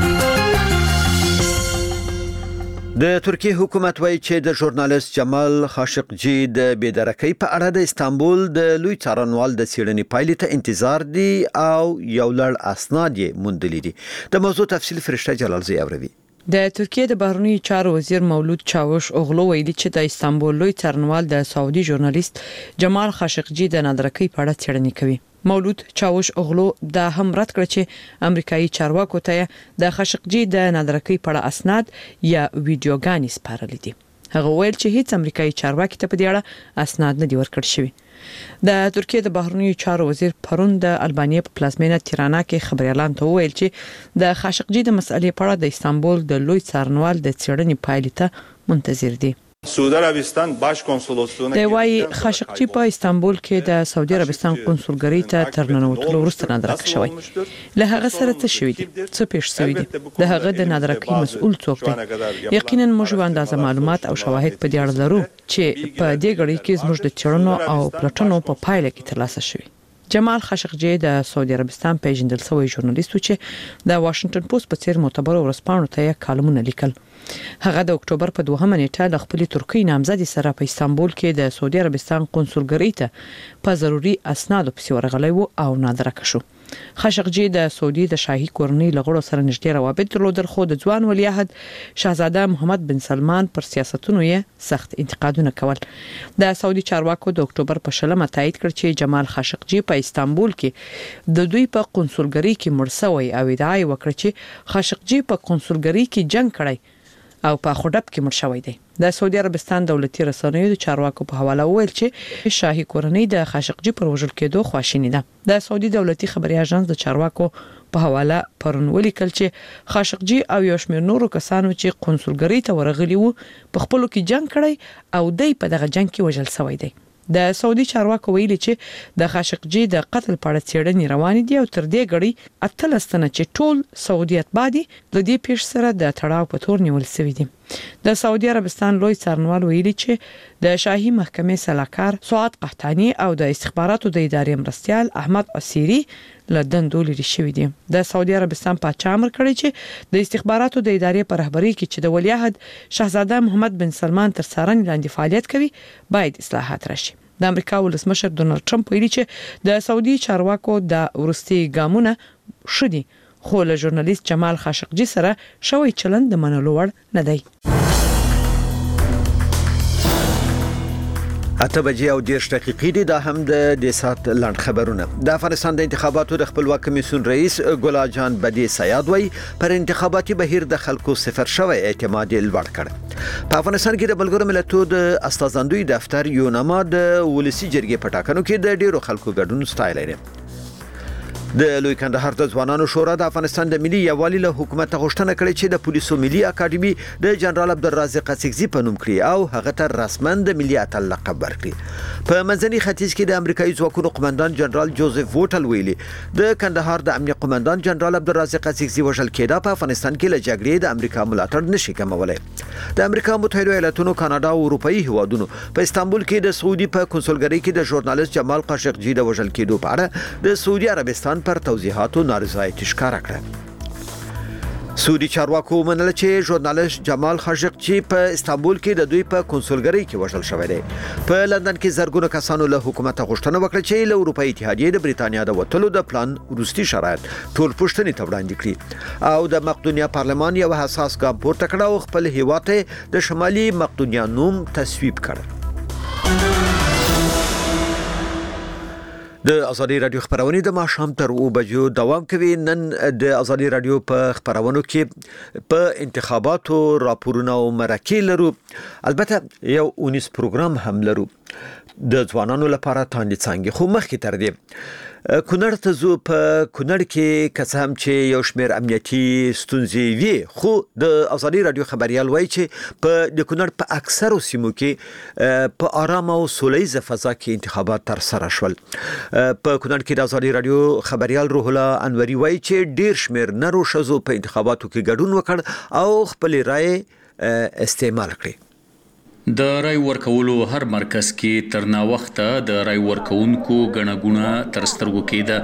د ترکیه حکومت وایي چې د ژورنالیست جمال خاشقجي د بېدرکۍ په اړه د استانبول د لوی څارنوال د څېړنې پایلې ته انتظار دي او یو لړ اسناد یې موندلي دي. د موضوع تفصیل فرشته جلالزی اوروي. د ترکیه د بهرنی چارو وزیر مولود چاوش اوغلو ویلي چې د استانبول لوی څارنوال د سعودي ژورنالیست جمال خاشقجي د نادرکۍ په اړه څېړنې کوي. مولود چاوش اوغلو دا هم رد کړ چې امریکایي چارواکو ته د خاشقجي د نادرکۍ په اړه اسناد یا ویډیوګانې سپارلي دي. هغه ویل چې هیڅ امریکایي چارواکي ته په دې اړه اسناد نه دي ورکړل شوي. د ترکیه د بهرنی چارو وزیر پرون د البانیا په پلازمینه تیرانا کې خبريالان ته ویل چې د خاشقجي د مسئلې په اړه د استانبول د لوی څارنوال د څېړنې پایلې ته منتظر دي. سعودي عربستان باش کنسولوسلونه د وايي خاشقجي په استانبول کې د سعودي عربستان کنسولګری ته تر ننوتلو وروسته نادرک شوی. له هغه سره څه شوی دي؟ څه پیښ شوی دي؟ د هغه د نادرکۍ مسؤل څوک دی؟ یقینا موږ اندازه معلومات او شواهد په دې اړه لرو چې په دې غړي کې زموږ د چړنو او پلټنو په پایله کې ترلاسه شوی. جمال خاشقجي د سعودي عربستان پیژندل شوی ژورنالیست و چې د واشنگټن پوسټ په څیر معتبر ورځپاڼو ته یې کالمونه لیکل. هغه د اکتوبر په دوهمه نیټه د خپل ترکی نامزدي سره په استانبول کې د سعودي عربستان کنسولګری ته په ضروري اسنادو پسې ورغلی و او نادرک شو. خاشقجي د سعودي د شاهي کورنۍ لغړو سره نږدې روابط درلودل خو د ځوان ولیعهد شاهزاده محمد بن سلمان پر سیاستونو یې سخت انتقادونه کول. د سعودي چارواکو د اکتوبر په شلمه تایید کړ چې جمال خاشقجي په استانبول کې د دوی په کنسولګری کې مړ شوی او ادعا یې وکړه چې خاشقجي په کنسولګری کې جنگ کړی او په خډب کې مړ شوی دی. د سعودي عربستان دولتي رسنیو د چارواکو په حواله ویل چې شاهي کورنۍ د خاشقجي پر وژل کېدو خواشینی ده. د سعودي دولتي خبري اژانس د چارواکو په حواله پرون ولیکل چې خاشقجي او یو شمېر نورو کسانو چې قونسلګرۍ ته ورغلي وو په خپلو کې جنگ کړی او دای په دغه جنگ کې وژل شوی دی. د سعودي چارواکو ویلي چې د خاشقجي د قتل په اړه څېړنې روانې دي او تر دې غړي اتلس تنه چې ټول سعودي اتباع دي د دې پیښ سره د تړاو په تور نیول شوی دي. د سعودي عربستان لوی څارنوال ویلي چې د شاهي محکمې سلاکار سعاد قحطاني او د استخباراتو د ادارې مرستيال احمد عسيري له دندو لري شوی دي. د سعودي عربستان پاچا امر کړی چې د استخباراتو د ادارې په رهبرۍ کې چې د ولیعهد شاهزاده محمد بن سلمان تر څارنې لاندې فعالیت کوي باید اصلاحات راشي. د امریکا ولسمشر ډونالد ټرمپ ویلي چې د سعودي چارواکو د ورستي ګامونه شدي خو له ژورنالیست جمال خاشقجي سره شوی چلند د منلو وړ نه دی. اته بجې او دیرش دقیقې دي. دا هم د دې سات لاند خبرونه. د افغانستان د انتخاباتو د خپلواک کمیسیون رئیس ګلا جان بدی سیاد وای پر انتخاباتي بهیر د خلکو صفر شوی اعتماد لوړ کړ. په افغانستان کې د بلګرو ملتونو د استازاندوی دفتر یو نامه د ولسی جرګې په ټاکنو کې د ډیرو خلکو ګډون ستایل لري. د لوی کندهار د ځوانانو شورا د افغانستان د ملي یووالي له حکومت غوښتنه کړې چې د پولیسو ملي اکاډمي د جنرال عبدالرازق قصيزي په نوم کړي او هغه ته رسماً د ملي اتل لقب ورکړي. په منځني ختیځ کې د امریکایي ځواکونو قومندان جنرال جوزف ووټل ویلي د کندهار د امنیت قومندان جنرال عبدالرازق قصيزي وژل کېدا په افغانستان کې له جګړې د امریکا ملاتړ نشي کمولای. د امریکا متحده ایالاتونو، کاناډا او اروپאי هیوادونو په استانبول کې د سعودي په کنسولګرۍ کې د ژورنالیست جمال خاشقجي د وژل کېدو په اړه د سعودي عربستان پر توضیحاتو نارضایتي ښکاره کړه. سعودي چارواکو منل چې ژورنالیست جمال خاشقجي په استانبول کې د دوی په کنسولګرۍ کې وژل شوی دی. په لندن کې زرګونو کسانو له حکومت غوښتنه وکړه چې له اروپאי اتحادیې د بریتانیا د وټلو د پلان وروستي شرایط ټول پوښتنې ته وړاندې کړي او د مقدونیا پارلمان یو حساس ګام پورته کړ او خپل هیواد د شمالي مقدونیا نوم تصویب کړ. د ازادي رادیو خبرونه د ماښام تر او بجو دوام کوي. نن د ازادي رادیو په خبرونو کې په انتخاباتو راپورونه او مرکې لرو. البته یو اونیس پروګرام هم لرو د ځوانانو لپاره تاندې څنګه خو مخکې تر دې کونړ ته زو په کونړ کې کسام چې یو شمېر امنیتي ستونزې وي خو د ازادي رادیو خبريال وایي چې په د کونړ په اکثرو سیمو کې په آرام او سولهییزه فضا کې انتخابات تر سره شول. په کونړ کې د ازادي رادیو خبريال روح الله انوري وایي چې ډیر شمېر نرو شزو په انتخاباتو کې ګډون وکړ او خپل رائے استعمال کړي. د رای ورکولو هر مرکز کې تر نا وخته د رای ورکونکو غڼه غونه تر سترګو کېده.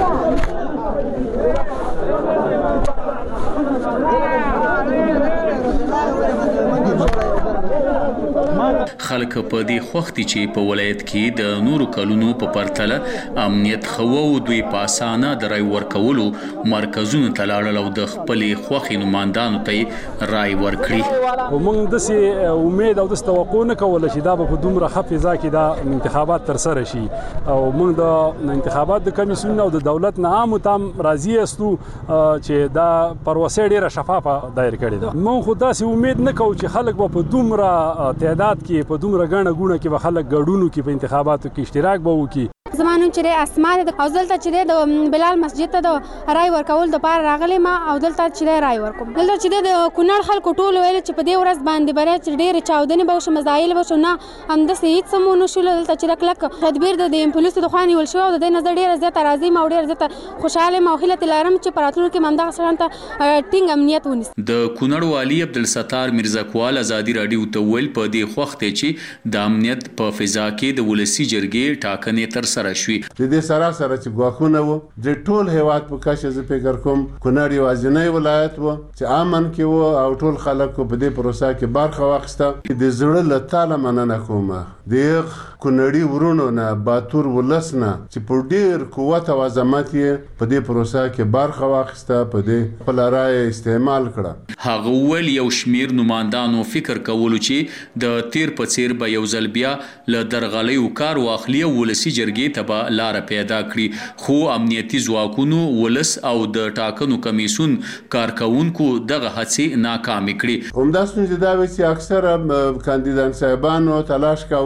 خلک په دې خوختي چې په ولایت کې د نورو کلونو په پرتله امنیت خو او دوی پاسانه د رای ورکولو مرکزونو ته لاړل او د خپل خوخي نمائندانو ته رای ورکړي. ومنګ د سي امید او د توقع نه کول چې دا په دومره حفظه کې دا انتخابات تر سره شي او موږ د انتخابات د کمیسیون او د دولت نه عام تام راضي استو چې دا پروسه ډیره شفافه دایر کړي ده. موږ خو داسې امید نه کوو چې خلک په دومره تعداد کې په دومره غاڼه غونه کې به خلک ګډونو کې په انتخاباتو کې اشتراک به وکړي. زمانو چې اسماء د اوزلته چې د بلال مسجد ته د رای ورکول د پاره راغلی ما او دلته چې رای ورکوم. دلته چې د کونړ خلکو ټول ویل چې په دې ورځ باندې بره چې ډېر چاودنې به وشي مزایل به شو نه هم د سید سمونه شول. دلته چې کلک تدبیر د پولیسو د خواني ول شو او د نظر ډېر زیات راضي ما ډېر زیات خوشاله ما خلت لارم چې پراتلو کې ممدا سره ته ټینګ امنیت ونیس. د کونړ والی عبدالستار مرزا کوال ازادي رادیو ته ویل په دې وخت چې د امنیت په فضا کې د ولسی جرګې ټاکنې تر سره شوې. د دې سره سره چې غواخونه وو د ټول هیواد په کاشه ز فکر کوم کونړ یو ځنی ولایت وو چې امن کې وو او ټول خلکو په دې پروسه کې برخه واخیسته. د زړه له تعالی مننه کوم د کونړی ورونو نه باتور ولسنه چې په ډیر قوت او عظمت یې په دې پروسه کې برخه واخیسته په دې خپل رائے استعمال کړه. هغه ول یو شمیر نمائندانو فکر کولو چې د تیر په څیر به یو ځل بیا له درغلیو کار واخلي او ولسی جرګې ته به لار پیدا کړي خو امنیتي ځواکونو ولس او د ټاکنو کمیسیون کارکونکو دغه هڅې ناکامې کړي. همداسې دا وی چې اکثره کاندیدان صاحبانو تلاش کاوه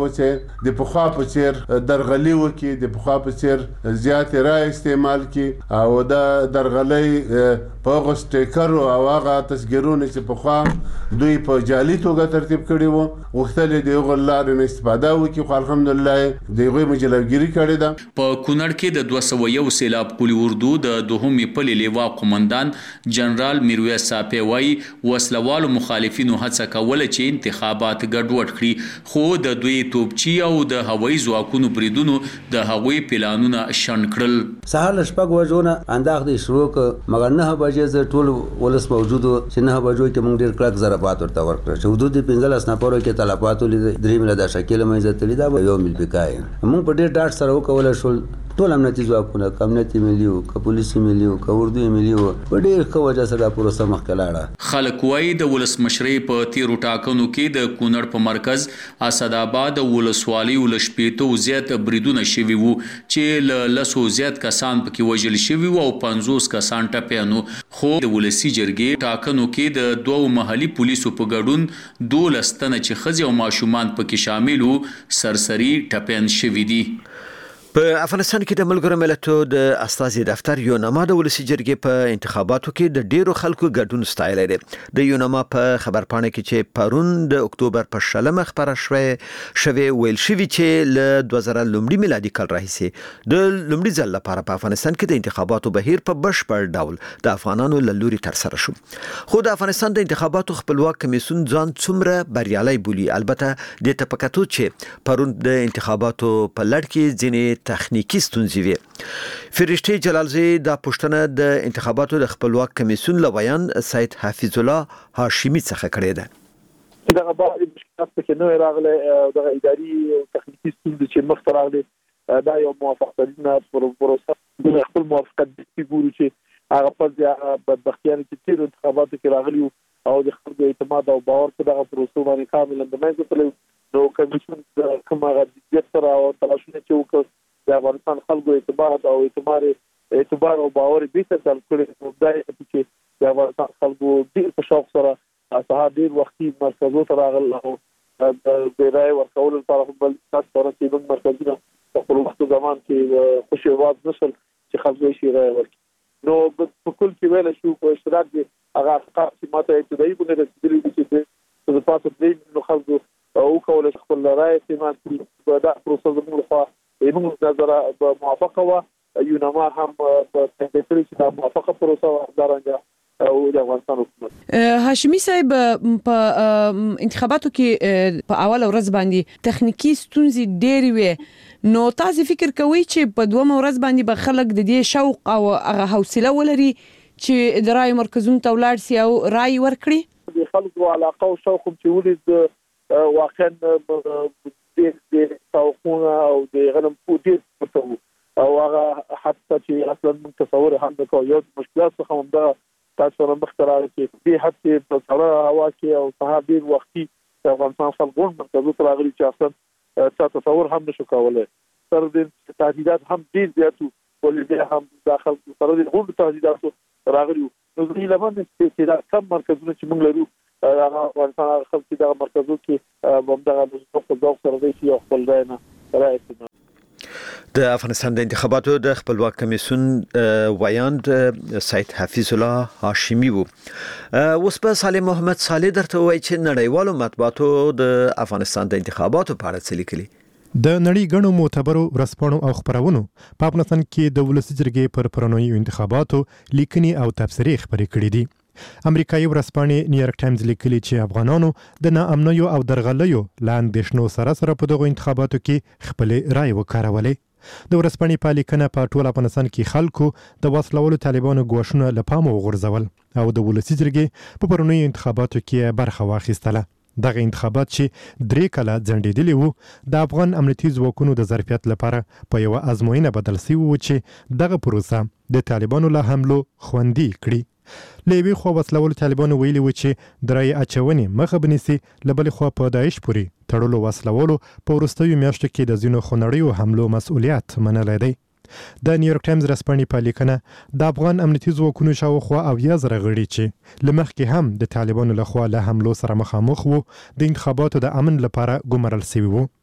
چې د پخوا په څیر درغلي وکړي، د پخوا په څیر زیات رای استعمال کړي او د درغلي په هغه سټیکر او هغه تصویرونه چې پخوا دوی په جعلي توګه ترتیب کړي وو غوښتل دي هغه لارې نه استفاده وکړي، خو الحمدلله دغه مجلوګيري کړې ده. په کونړ کې د دوه سوه یو سیلاب قلی اردو د دوهمې پلې لیوا قومندان جنرال میرویس صافی وایي وسلوالو مخالفینو هڅه کوله چې انتخابات ګډوډ کړي، خو د دوی توپچي او د هوایي ځواکونو بریدونو د هغوی پلانونه شنډ کړل. سهار شپږ بجو نه انداخ شروع ک مګر نه بجې ز ټول ولس موجود چې نه بجو کې موږ ډیر کلک ضربات ورته ورکړل چې حدود پنځلس نفرو کې تلفات ولې درې مله د شکل مې زتلی دا یو مل پکای موږ په ډیر ډاټ سره وکول شو. ټول امنیتي ځواکونه کمنټي ملیو ک پولیسي ملیو ک اردو ملیو په ډیر ښه وجه سره پروسه مخکې لاړه. خلک وایي د ولس مشرۍ په تیرو ټاکنو کې د کونړ په مرکز اسداباد ولسوالۍ ولشپېتو زیات بریدونه شوي وو چې له لسو زیات کسان پکې وژل شوي وو او پنځوس کسان ټپیانو، خو د ولسي جرګې ټاکنو کې د دوو محلي پولیسو په ګډون دولس تنه چې ښځې او ماشومان پکې شامل وو سرسري ټپیان شوي دي. په افغانستان کې د ملګرو ملتونو د استازي دفتر یونما د ولسي جرګې په انتخاباتو کې د ډیرو خلکو ګډون ستایلی دی. د یونما په خبرپاڼه کې چې پرون د اکتوبر په شلمه خبره شوې شوې ویل شوي چې له دوه زره لومړي میلادي کال راهیسې د لومړي ځل لپاره په افغانستان کې د انتخاباتو بهیر په بشپړ ډول د افغانانو له لوري ترسره شو، خو د افغانستان د انتخاباتو خپلواک کمیسیون ځان څومره بریالی بولي. البته د تپکاتو چې پرون د انتخاباتو په لړ کې ځینې تخنیکی ستونزې وي. فرشته جلالزی د پښتنه د انتخاباتو د خپلواک کمیسیون لویان سید حفیظ الله هاشمی څخه کړی ده. دغه بعض مشکلات چې نو راغله دغه اداري او تخنیکی ستونزې چې مخ ته راغلي دا یو موافقتنه پروسه د خپل موافقت د ګورو چې هغه په بدبختیانه چې تیر انتخاباتو کې راغلي او د خلکو اعتماد او باور په دغه پروسه باندې کاملا د منځ ته نو کمیسیون کومه غوښتنه سره او تلاشونه چې وکړ د افغانستان خلکو اعتبار او اعتبار اعتبار او باور به تر کړی مبدای چې د افغانستان خلکو ډیر په شوق سره سهار ډیر وختي مرکزو ته راغل او د رای ورکول لپاره خپل تاسو سره چې د مرکزونو په خپل وخت زمان کې خوشي واز نشل چې خلکو شي رای ورکړي. نو په کل کې ویل شو په اشتراک دي هغه افکار چې ماته ابتدایي بونه رسیدلي دي چې د پاتې دې نو خلکو او کول خپل رای استعمال کړي دا پروسه زموږ لخوا موږ نظر موافقه و یونما هم په تدبیر چې موافقه پروسه دارنګه او د افغانستان حکومت. هاشمی صاحب په انتخاباتو کې په اول ورځ باندې تخنیکی ستونزې ډېرې وي، نو تاسو فکر کوئ چې په دوه ورځ باندې به خلک د دې شوق او هغه حوصله ولري چې د رای مرکزونو ته ولاړ سي او رای ورکړي؟ د خلکو علاقه او شوق چې ولید واقعا د توقعونه او د غنم پوډیر پټو او هغه حتی چې اصلا موږ تصور هم نکوو یو مشکلات څخه هم دا تاسو سره مختاره چې به حتی په سره هوا کې او سهار ډیر وختي د افغانستان خلکو مرکزو ته راغلي چې اصلا تاسو تصور هم نشو کولای. سره د تهدیدات هم ډیر زیاتو ولې هم داخل سره د غوډ تهدیداتو راغلي نو زه لمن چې دا کم مرکزونه چې موږ لرو هغه افغانستان خلک د مرکزو کې بمدغه د ځواب سره دی چې خپل ځای نه راځي. د افغانستان د انتخاباتو د خپلواک کمیسیون ویاند سید حفیظ الله هاشمی وو. اوس په صالح محمد صالح درته وایي چې نړیوالو مطبوعاتو د افغانستان د انتخاباتو په اړه څه لیکلي. د نړۍ غنو معتبرو رسپانو او خبرونو په افغانستان کې د ولسي جرګې پر پرونیو انتخاباتو لیکني او تبصرې خبرې کړې دي. امریکایي ورځپاڼې نیویارک ټایمز لیکلي چې افغانانو د ناامنیو او درغلیو له اندېښنو سره سره په دغو انتخاباتو کې خپلې رایې وکارولې. د ورځپاڼې په لیکنه په ټول افغانستان کې خلکو د وسلوالو طالبانو ګواښونه له پامه وغورځول او د ولسي جرګې په پرونیو انتخاباتو کې برخه واخیستله. دغه انتخابات چې درې کاله ځنډېدلي وو د افغان امنیتي ځواکونو د ظرفیت لپاره په یوه ازموینه بدل شوي وو چې دغه پروسه د طالبانو له حملو خوندي کړي. له یوې خوا وسلوالو طالبانو ویلي وو چې د رایې اچونې مخه به نیسي، له بلې خوا په داعش پورې تړلو وسلوالو په وروستیو میاشتو کې د ځینو خونړیو حملو مسؤلیت منلی دی. د نیویارک ټایمز ورځپاڼې په لیکنه د افغان امنیتي ځواکونو شاوخوا اویا زره غړي چې له مخکې هم د طالبانو لخوا له حملو سره مخامخ وو د انتخاباتو د امن لپاره ګمارل شوي وو.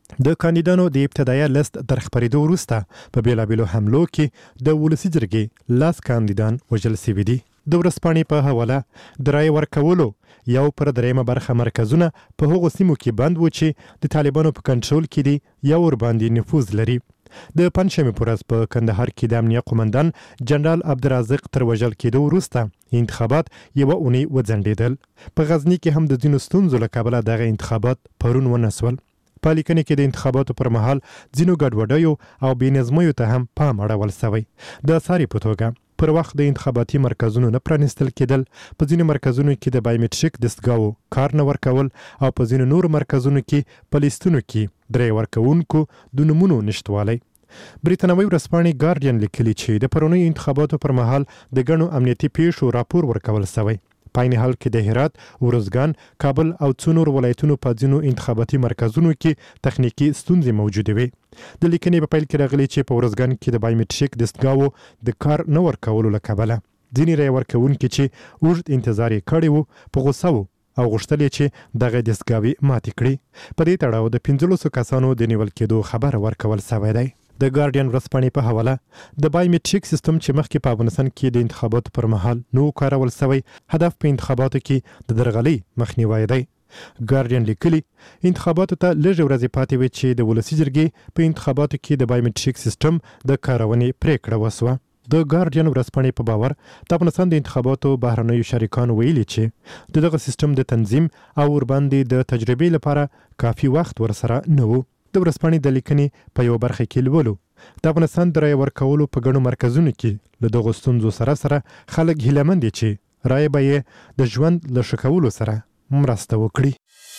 د کاندیدانو د ابتدایي لیست در خپرېدو وروسته په بیلابیلو حملو کې د ولسي جرګې لاس کاندیدان وژل شوي دي. د ورځپاڼې په حواله د رایې ورکولو یو پر درېیمه برخه مرکزونه په هغو سیمو کې بند و چې د طالبانو په کنټرول کې دي یا ورباندې نفوذ لري. د پنجشنبې په ورځ په کندهار کې د امنیه قومندان جنرال عبدالرازق تر وژل کېدو وروسته انتخابات یوه اونۍ وځنډېدل. په غزني کې هم د ځینو ستونزو له کبله دغه انتخابات پرون ونسول. په لیکنې کې د انتخاباتو پر مهال ځینو ګډوډیو او بې نظمیو ته هم پام اړول سوی. د ساري په توګه پر وخت د انتخاباتي مرکزونو نه پرانیستل کېدل، په ځینو مرکزونو کې د بایومټریک دستګاوو کار نه ورکول او په ځینو نورو مرکزونو کې په لیستونو کې درې ورکوونکو د نومونو نشتوالی. بریتانوي ورځپاڼې ګارډین لیکلي چې د پرونیو انتخاباتو پر مهال د ګڼو امنیتي پیښو راپور ورکول سوی. په عین حال کې د هرات، ورزګان، کابل او څو نور ولایتونو په ځینو انتخاباتي مرکزونو کې تخنیکي ستونزې موجودې وي. د لیکنې په پیل کې راغلي چې په ورزګان کې د بایومټریک دستګاوو د کار نه ورکولو له کبله ځینې رایې ورکوونکي چې اوږد انتظار یې کړی و په غوسه و او غوښتل یې چې دغه دستګاوې ماتې کړي. په دې تړاو د پنځلسو کسانو د نیول کېدو خبر ورکول سوی دی. د ګارډین ورځپاڼې په حواله د بایومټریک سیستم چې مخکې په افغانستان کې د انتخاباتو پر مهال نو کارول سوی، هدف په انتخاباتو کې د درغلۍ مخنیوی دی. ګارډین لیکلي انتخاباتو ته لږې ورځې پاتې وې چې د ولسي جرګې په انتخاباتو کې د بایومټریک سیستم د کارونې پریکړه وسوه. د ګارډین ورځپاڼې په باور د افغانستان د انتخاباتو بهرنیو شریکانو ویلي چې د دغه سیستم د تنظیم او ورباندې د تجربې لپاره کافي وخت ورسره نه و. د ورځپاڼې د لیکنې په یو برخه کې لولو د افغانستان د رایې ورکولو په ګڼو مرکزونو کې له دغو ستونزو سره سره خلک هیلهمند دي چې رایې به یې د ژوند له ښه کولو سره مرسته وکړي.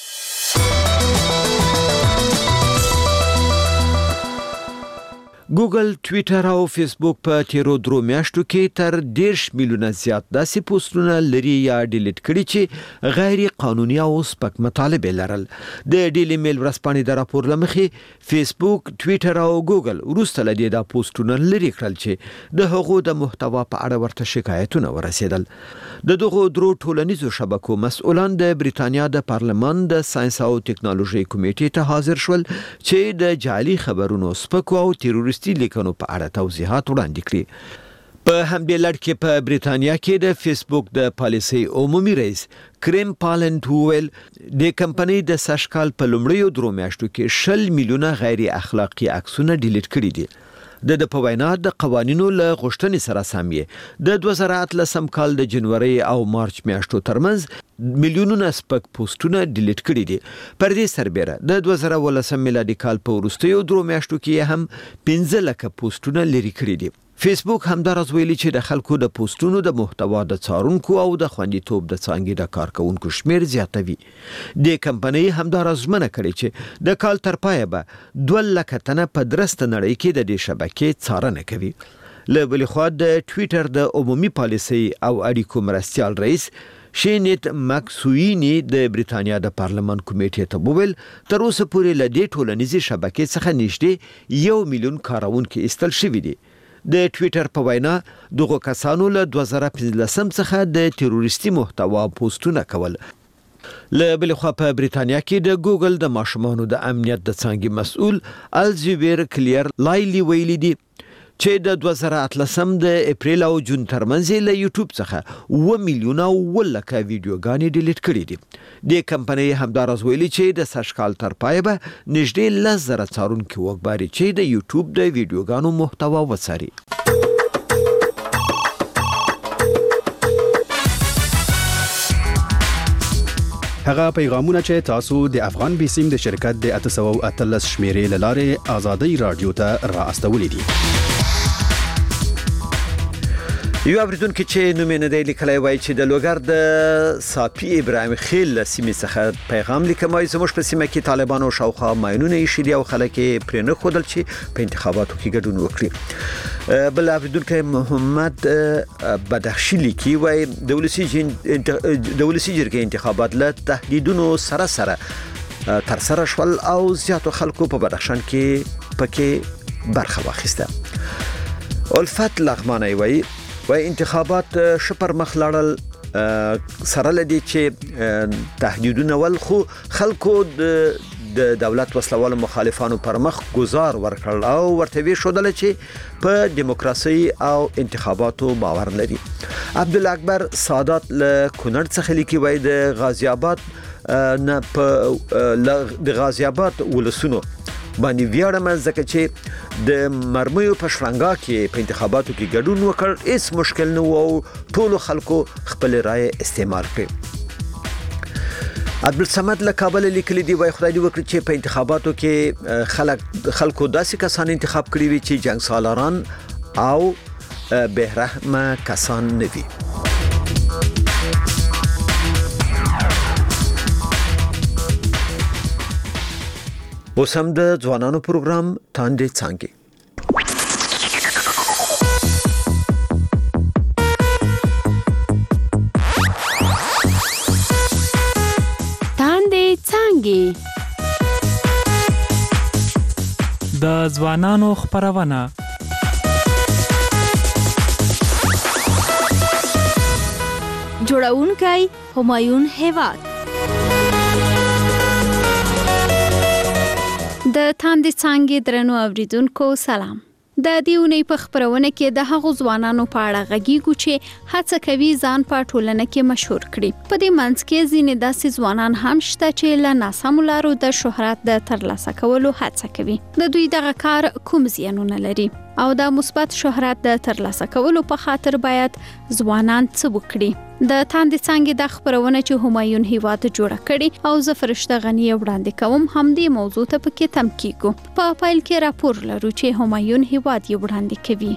ګوګل، ټویټر او فیسبوک په تیرو درو میاشتو کې تر دیرش میلیونه زیات داسې پوسټونه لري یا ډیلیټ کړي چې غیر قانوني او سپک مطالبه لرل. د ډیلی میل ورځپاڼې د راپور لمخې فیسبوک، ټویټر او ګوګل وروسته له دې دا پوسټونه لري کړل چې د هغو د محتوا په اړه ورته شکایتونه ورسېدل. د دغو درو ټولنیزو شبکو مسؤلان د بریتانیا د پارلمان د ساينس او ټکنالوژي کمیټې ته حاضر شول چې د جعلي خبرونو، سپکو او تیروریستي لیکنو په اړه توضیحات وړاندې کړي. په همدې لړ کې په بریتانیا کې د فیسبوک د پالیسي عمومي رئیس کریم پالنت وویل د کمپنۍ د سشکال په لومړیو درو میاشتو کې شل میلیونه غیر اخلاقی عکسونه ډیلیټ کړي دي. د د په وینا د قوانینو له غوښتنې سره سم یې د دوه زره اتلسم کال د جنوري او مارچ میاشتو ترمنځ میلیونونه سپک پوسټونه ډیلیټ کړي دي. پر دې سربېره د دوه زره ولسم میلادي کال په وروستیو درو میاشتو کې هم پنځه لکه پوسټونه لري کړي دي. فیسبوک همدارس ویلي چې د خلکو د پوسټونو د محتوا د څارونکو او د خوندیتوب د څانګې د کارکونکو شمیر زیاتوي. د کمپنۍ همدارس ژمنه کړې چې د کال تر پایه به دوه لکه تنه په درسته نړۍ کې د دې شبکې څارنه کوي. له بلې خوا د ټویټر د عمومي پالیسي او اړیکو مرستیال رئیس شینیت ماکسوینی د بریتانیا د پارلمان کمیټې ته وویل تر اوسه پورې له دې ټولنیزې شبکې څخه نږدې یو میلیون کارونکي ایستل شوي دي. د ټویټر په وینا دغه کسانو له دوه زره پنځلسم څخه د تروریستي محتوا پوسټونه کول. له بلې خوا په بریتانیا کې د ګوګل د ماشومانو د امنیت د څانګې مسؤل الزویر کلیر لایلی ویلي دي چې د دوه زره اتلسم د اپریل او جون ترمنځ له یوټیوب څخه اوه میلیونه اوه لکه ویډیوګانې ډیلیټ کړي دي. د کمپنۍ همدارس ویلي چې د سشکال تر پایه به نږدې لس زره څارونکي وګماري چې د یوټیوب د ویډیوګانو محتوا وڅاري. هغه پیغامونه چې تاسو د افغان بیسیم د شرکت د اته سوه او اتلس شمیرې له لارې آزادۍ رادیو ته را استولې دي. یو اوریدونکو چې نوم یې نه دی لیکلی وایي چې د لوګر د صافي ابراهیم خیل له سیمې څخه پیغام لیکم وایي زموږ په سیمه کې طالبانو شاوخوا ماینونه ایښي دي او خلک یې پرې نه ښودل چې په انتخاباتو کې ګډون وکړي. بل اوریدونکی محمد بدخشي لیکي وایي د ولسي جرګې انتخابات له تهدیدونو سره سره ترسره شول او زیاتو خلکو په بدخشان کې پکې برخه واخیسته. الفت لغمانی وایي وای انتخابات شپر مخ لاړل سره لدی چې تهدیدونه ول خو خلکو د د دولت وسلوال مخالفانو پر مخ گزار ورکړل او ورته وی شودل چې په دیموکراسي او انتخاباتو باور لري. عبدالله اکبر سادات له کونړ څخه لیکي وای د غازی آباد نه په د غازی آباد ولسونو باندې ویاړم ځکه چې د مرمیو په شرنګا کې په انتخاباتو کې ګډون وکړ، هیڅ مشکل نه وو، ټول خلکو خپل رائے استعمال کړ. عبدالصمد له کابل لیکلي دی وای خدای دې وکړي چې په انتخاباتو کې خلک خلکو داسې کسان انتخاب کړي وي چې جنگ سالاران او بهرحمه کسان نه وي. اوس هم د ځوانانو پروګرام تاندې څانګې. تاندې څانګې د ځوانانو خبرونه جوړونکی همایون هیواد. د تاندې څانګې درنو اوریدونکو سلام. د دې اونۍ په خبرونه کې د هغو ځوانانو په اړه غږیږو چې هڅه کوي ځان په ټولنه کې مشهور کړي. په دې منځ کې ځینې داسې ځوانان هم شته چې له ناسمو لارو د شهرت د ترلاسه کولو هڅه کوي. د دوی دغه کار کوم زیانونه لري او د مثبت شهرت د ترلاسه کولو په خاطر باید ځوانان څه وکړي؟ د تاندې څانګې د خبرونه چې همایون هیواد جوړه کړي او زه فرشته غنی وړاندې کوم همدې موضوع ته پکې تم کیږو. په پایل کې راپور لرو چې همایون هیواد یې وړاندې کوي.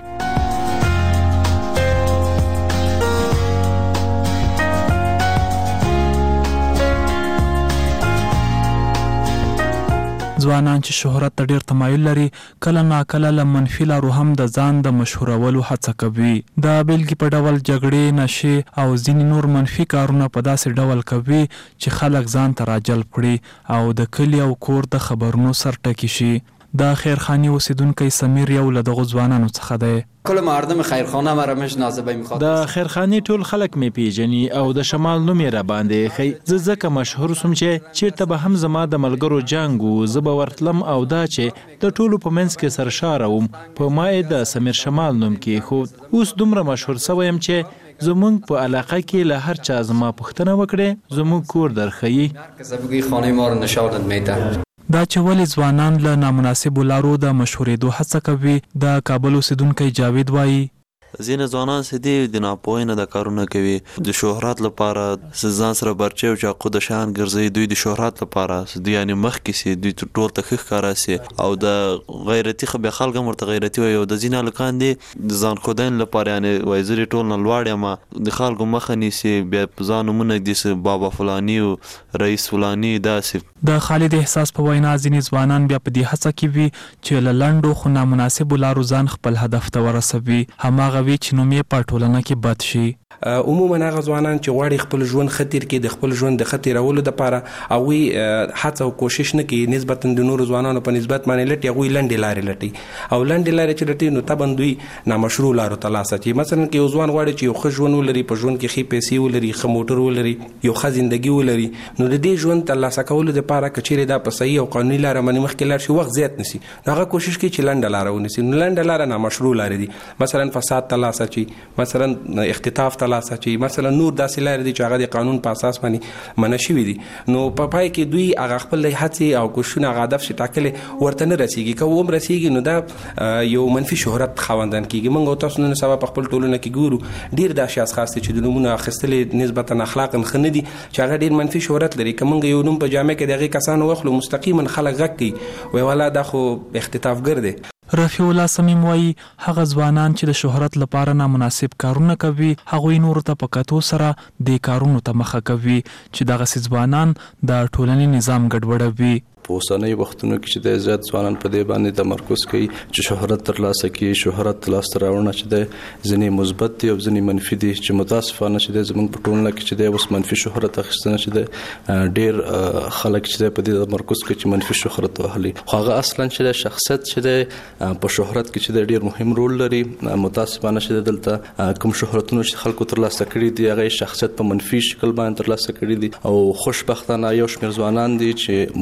ځوانان چې شهرت ته ډیر تمایل لري کله ناکله له منفي لارو هم د ځان د مشهورولو هڅه کوي. د بیلګې په ډول جګړې، نشې او ځینې نور منفي کارونه په داسې ډول کوي چې خلک ځان ته راجلب کړي او د کلي او کور د خبرونو سر ټکی شي. د خیرخانی اوسیدونکو سمیر یو له دغو ځوانانو څخه دی. کل مردم خیرخانه مرا میشناسه میخواد. د خیرخانی ټول خلک می پیژني او د شمال نوم یې را باندې خي. زه ځکه مشهور سوم چې چیرته به هم زما د ملګرو جنگ وو زه به ورتلم او دا چې د ټولو په منځ کې سرشاره وم په ما د سمیر شمال نوم کې خو اوس دومره مشهور سوم چې زمونږ په علاقه کې له هر چا زما پوښتنه وکړي زمونږ کور درخی. کسبګي خانه ما رو نشانت میده. دا چې ولې ځوانان له نامناسبو لارو د مشهورېدو هڅه کوي د کابل اوسیدونکی جاوید وایي. ځینې ځوانان چې دي د ناپوهۍ نه د کارونه کوي د شهرت لپاره ځان سره برچي او چاقو د شان ګرځي. دوی د شهرت لپاره دوی یعنی مخکې سي دوی ټول ته ښه ښکاره سي او د غیرتي خبره خلک هم ورته غیرتي وي او د ځینې هلکان دي د ځان ښودنې لپاره یعنی وایي زه ټول نه لوړ یم د خلکو مخه نیسي بیا په ځان نومونه ږدي بابا فلاني او رئیس فلاني داسې. د خالد احساس په وینا ځینې ځوانان بیا په دې هڅه کې وي چې له لنډو خو نامناسبو لارو ځان خپل هدف ته ورسوي هماغه وي چې نوم یې په ټولنه کې بد شي. عموما هغه ځوانان چې غواړي خپل ژوند خطر کې د خپل ژوند د خطرولو لپاره او وی هڅه او کوشش نه کوي نسبتا د نور ځوانانو په نسبت باندې لټي غوي لنډې لارې لټي او لنډې لارې چې لټي نو تبن دوی نامشروع لارو تلاسه چې مثلا کې ځوان غواړي چې یو ښه ژوند ولري په ژوند کې خې پیسې ولري ښه موټر ولري یو ښه ژوندۍ ولري نو د دې ژوند تلاسه کولو لپاره کچېره دا په صحیح او قانوني لار باندې مخکې لار شي وخت زیات نسی هغه کوشش کوي چې لنډه لار ونیسي. نو لنډه لار نامشروع لار دي مثلا فساد تلاسه چی مثلا اختطاف تلاسه چی مثلا نور داسې لارې دي چې هغه د قانون په اساس باندې منع شوي دي. نو په پای کې دوی هغه خپل هڅې او کوششونه هغه هدف چې ټاکلې ورته نه رسیږي که هم رسیږي نو دا یو منفي شهرت خاوندان کیږي. موږ تاسو نن سبا په خپل ټولنه کې ګورو ډیر داسې اشخاص چې د نومونو اخیستلې نسبتا اخلاقا ښه نه دي چې هغه ډیر منفي شهرت لري. که موږ یو نوم په جامع کې دغه کسانو واخلو مستقیما خلک غږ کوي وای والا دا خو اختطافګر دی. رفیع الله سمیم وایي هغه ځوانان چې د شهرت لپاره نامناسب کارونه کوي هغوی نورو ته په کتو سره دې کارونو ته مخه کوي چې دغسې ځوانان د ټولنې نظام ګډوډوي. په اوسنۍ وختونو کې چې د زیات ځوانان په دې باندې تمرکز کوي چې شهرت ترلاسه کړي. شهرت ترلاسه راوړنه چې د ځینې مثبت دي او ځینې منفي دي چې متاسفانه چې د زموږ په ټولنه کې چې د اوس منفي شهرت اخیستنه چې د ډیر خلک چې په دې تمرکز کوي چې منفي شهرت واهلي خو هغه اصلا چې د شخصیت چې د په شهرت کې چې د ډیر مهم رول لري. متاسفانه چې دلته کوم شهرتونه چې خلکو ترلاسه کړي دي هغه شخصیت په منفي شکل باندې ترلاسه کړي دي او خوشبختانه یو شمېر ځوانان دي چې مثبت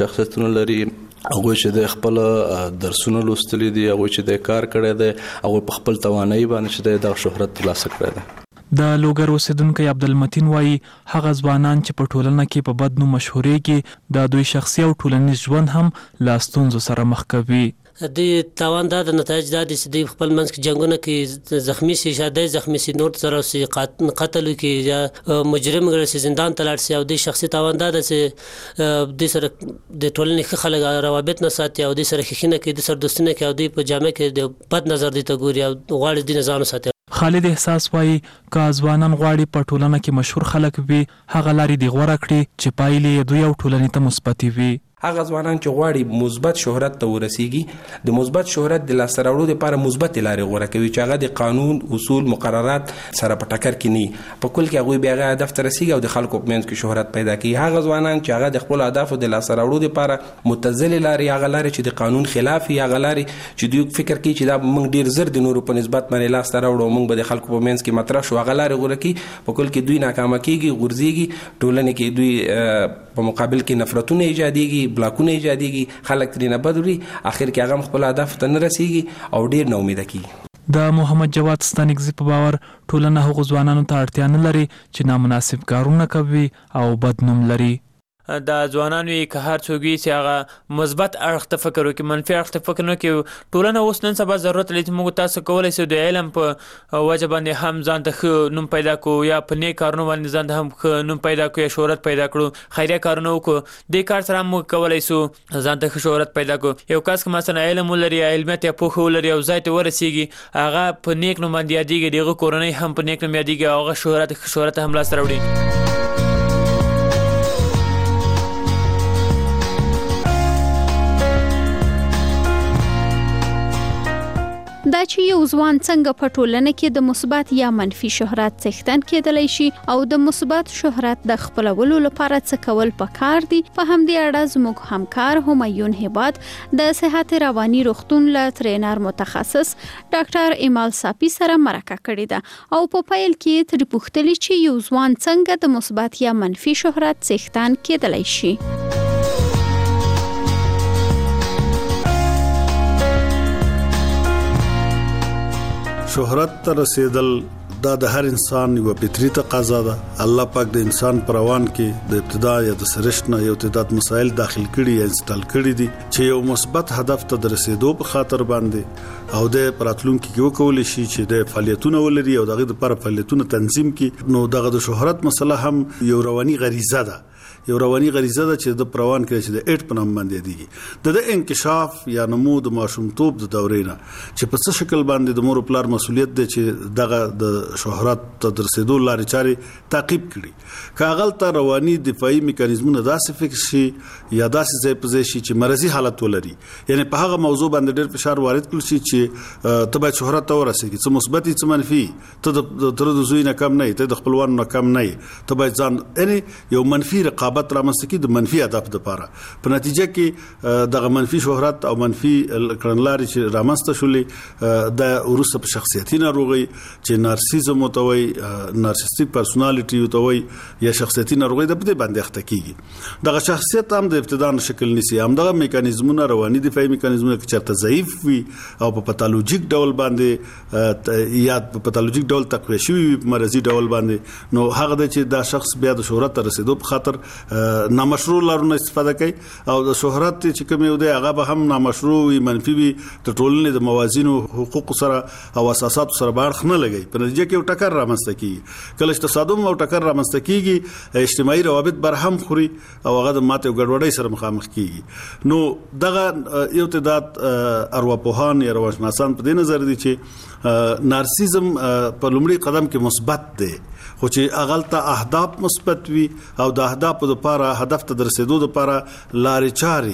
شخصیتونه لري، هغه چې د خپل درسونه لوستلي دي، هغه چې د کار کړی دی، هغه په خپل توانایي باندې چې د شهرت ترلاسه کړی دی. د لوګر اوسیدونکو عبدالمتین وایي هغه ځوانان چې په ټولنه کې په بد نوم مشهورېږي د دوی شخصي او ټولنیز ژوند هم له ستونزو سره مخ کوي. د تاوان دا د نتایج دا دي چې دوی خپل منځ کې جنګونه کې زخمی شي، شاده زخمی شي، نور سره سي قتل کې یا مجرم ګرځي، زندان ته لاړ شي، او د شخصي تاوان دا د د سره د ټولنې ښه خلک روابط نه ساتي، او د سره خښینه کې د سر دوستنه کې، او د په جامع کې د بد نظر دي ته ګوري او غواړي د نظام ساتي. خالد احساس وایي که ځوانان غواړي په ټولنه کې مشهور خلک وي، هغه لارې دی غوره کړي چې پایلې دوی او ټولنې ته مثبتې وي. هغه ځوانان چې غواړي مثبت شهرت ته ورسیږي، د مثبت شهرت د لاسته راوړلو لپاره مثبت لارې غوره کوي چې هغه د قانون، اصول، مقررات سره په ټکر کې نه، په کل کې هغه بیا هغه هدف ته رسیږي او د خلکو په منځ کې شهرت پیدا کوي. هغه ځوانان چې هغه د خپل اهدافو د لاسته راوړلو لپاره متزلې لارې، هغه لارې چې د قانون خلاف وي، هغه لارې چې دوی فکر کوي چې دا موږ ډیر زر د نورو په نسبت باندې لاسته راوړو، موږ به د خلکو په منځ کې مطرح شو، هغه لارې غوره کوي. په کل کې دوی ناکامه کیږي، غورځيږي، ټولنه کې دوی په مقابل کې نفرتونه ایجادېږي، بلاکونه ایجادېږي، خلک ترې نه بدوري، اخر کې هغه خپل هدف ته نه رسیږي او ډیر نه امید کیږي. د محمد جواد ستانکزي په باور ټولنه هغو ځوانانو ته اړتیا نه لري چې نامناسب کارونه کوي او بد نوم لري. د ځوانانو یې که هر څوک وي چې هغه مثبت اړخ ته فکر وکړي، منفي اړخ ته فکر نه وکړي. ټولنه اوس نن سبا ضرورت لري چې موږ تاسو کولی شو د علم په وجه باندې هم ځان ته ښه نوم پیدا کړو، یا په نیک کارونو باندې ځان ته هم ښه نوم پیدا کړو یا شهرت پیدا کړو، خیریه کارونه وکړو. دې کار سره موږ کولی شو ځان ته ښه شهرت پیدا کړو. یو کس که مثلا علم ولري، علمیت یا پوهه ولري او ځای ته ورسیږي، هغه په نیک نوم باندې یادېږي، د هغه کورنۍ هم په نیک نوم یادېږي او هغه شهرت شهرت هم لاسته راوړي. دا چې یو ځوان څنګه په ټولنه کې د مثبت یا منفي شهرت څښتن کېدلی شي او د مثبت شهرت د خپلولو لپاره څه کول پکار دي، په همدې اړه زموږ همکار همایون هبات د صحت رواني روغتون له ټرینر متخصص ډاکټر ایمال صافي سره مرکه کړې ده او په پیل کې ترې پوښتلي چې یو ځوان څنګه د مثبت یا منفي شهرت څښتن کېدلی شي. شهرت ته رسیدل دا د هر انسان یو فطري تقاضا ده. الله پاک د انسان پر روان کې د ابتدا یا د سرشت نه یو تعداد مسائل داخل کړي یا انسټال کړي دي چې یو مثبت هدف ته رسیدو په خاطر باندې او د پراتلونکو کې وکول شي چې د فعالیتونو ولري او دغه لپاره فعالیتونو تنظیم کړي. نو دغه د شهرت مسله هم یو رواني غریزه ده، یو رواني غریزه ده چې د پروان کې چې د اټ په نوم باندې دیږي. د انکشاف یا نمو د ماشومتوب د دورې نه چې په څه شکل باندې د مور پلار مسولیت دی چې دغه د شهرت ته رسیدو لارې چارې تعقیب کړي. کاغل ته رواني دفاعي میکانیزمونه داسې فکر شي یا داسې ځای په ځای شي چې مرزي حالت ولري، یعنی په هغه موضوع باندې ډېر فشار وارد کړي شي چې ته باید شهرت ته ورسېږي، څه مثبت څه منفي، ته د تر د زوی نه کم نه، ته د خپلوانو نه کم نه، ته باید ځان یعنی یو منفي رقابت رامنځته کی د منفي هدف لپاره. په نتیجه کې دغه منفي شهرت او منفي کړنلارې چې رامنځته شولې د ورسته په شخصیتي ناروغي چې نارسیزم وتوي، نارسیستیک پرسونالټي وتوي یا شخصیتي ناروغي د دې باندې اخته کیږي. دغه شخصیت هم د ابتدا شکل نسی، هم دغه میکانیزمونه رواني دفاعي میکانیزمونه چې چرته ضعیف وي او په پاتالوژیک ډول باندې یا په پاتالوژیک ډول تقویه شوی په مرزي ډول باندې، نو هغه د چې دا شخص بیا د شهرت ته رسیدو په خاطر نامشروع لارونه استفاده کوي او د شهرت چې کوم یو دی هغه به هم نامشروع وي، منفي وي، د ټولنې د موازین او حقوق سره او اساسات سره باړخ نه لګي. په نتیجه کې یو ټکر رامنځته کیږي. کله چې تصادم او ټکر رامنځته کیږي، اجتماعي روابط برهم خوري او هغه د ماته او ګډوډۍ سره مخامخ کیږي. نو دغه یو تعداد ارواپوهان یا روانشناسان په دې نظر دي چې نارسیزم په لومړي قدم کې مثبت دی، خو چې اغلطه اهداف مثبت وي او د اهداف لپاره هدف ته رسیدو لپاره لارې چاري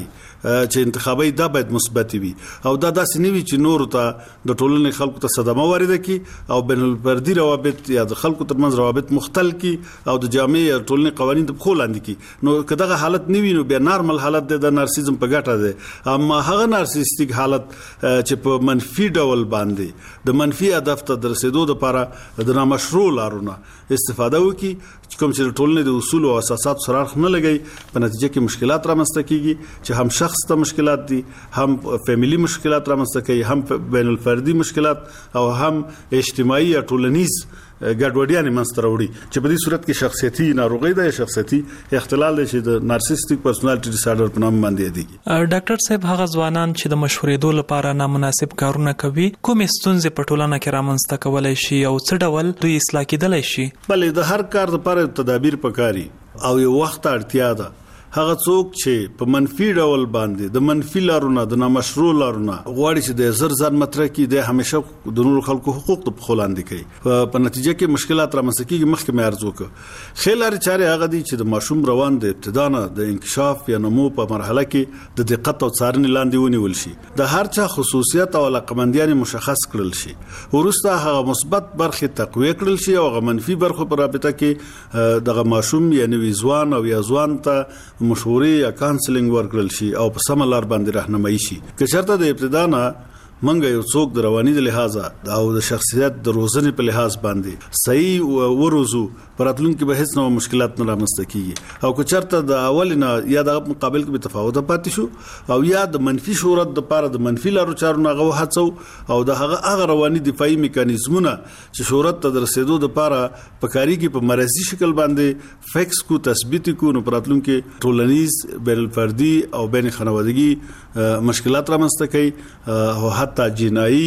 چې انتخابي دا باید مثبت وي او دا داسې نه وي چې نور ته د ټولنې خلکو ته صدمه وارده کی او بین الفردي روابط یا د خلکو ترمنځ روابط مختل کی او د جامع ټولنې قوانين د خلاندې کی نو کداغه حالت نیوي نو بیا نارمل حالت د نارسیزم په ګټه ده اما هغه نارسیستیک حالت چې په منفي ډول باندې د منفي هدف ته رسیدو لپاره د نامشروع لارونو استفاده وکي کوم چې ټولنې د اصول او اساسات سره نه لګي په نتیجه کې مشکلات رامنځته کیږي چې هم شخص ته مشکلات دي هم فیملی مشکلات رامنځته کوي هم بین الفردي مشکلات او هم اجتماعي یا ټولنیز ګډوډیاں منځته راوړي چې په دې صورت کې شخصیتي ناروغي ده یا شخصیتي اختلال دی چې د نارسیسټیک پرسونالټي ډیس آرډر په نام باندې دیږي. ډاکټر صاحب هغه ځوانان چې د مشورېدو لپاره نامناسب کارونه کوي کوم ستونزې په ټولنه کې رامنځته کولای شي او څه ډول دوی اصلاح کېدلای شي؟ بلې د هر کار لپاره تدابیر پکاري او یو وخت اړتیا ده. هغه څوک چې په منفي ډول باندې د منفي لارونه د نامشروع لارونه غواړي چې د زر ځان مطرح کړي د همیشه د نور خلکو حقوق په خلاندې کوي په نتیجه کې مشکلات رامنځته کیږي. مخکې مې عرض وکړ خلار چاري هغه دي چې د ماشوم روان د ابتدا نه د انکشاف یا نمو په مرحله کې د دقت او څارنې لاندې ونیول شي د هر چا خصوصیت او علاقمندیان مشخص کړل شي ورسته هغه مثبت برخه تقویه کړل شي او هغه منفي برخه په رابطه کې دغه ماشوم یا نوې ځوان او یا ځوان ته مشورې یا کانسلینګ ورکړل شي او په سم لار باندې راهنمایي شي که چېرته د ابتدا نه منګه یو څوک د رواني د لحاظه او د شخصیت د روزنې په لحاظ باندې صحیح وروزو پراتلونکو به هیڅ نو مشکلات نه رامنځته کیږي او که چېرته د اول نه یا د مقابل کې تفاوت پاتې شو او یا د منفي شهرت د پاره د منفي لارو چارو نه غو هڅو او د هغه هغه رواني دفاعي میکانیزمونه چې شهرت ته رسیدو د پاره پکاري کې په مرزي شکل باندې فکس کو تثبیت کو نو پراتلونکو ټولنیز بین الفردي او بین خانوادگی مشکلات رامنځته کوي او حتی جنایي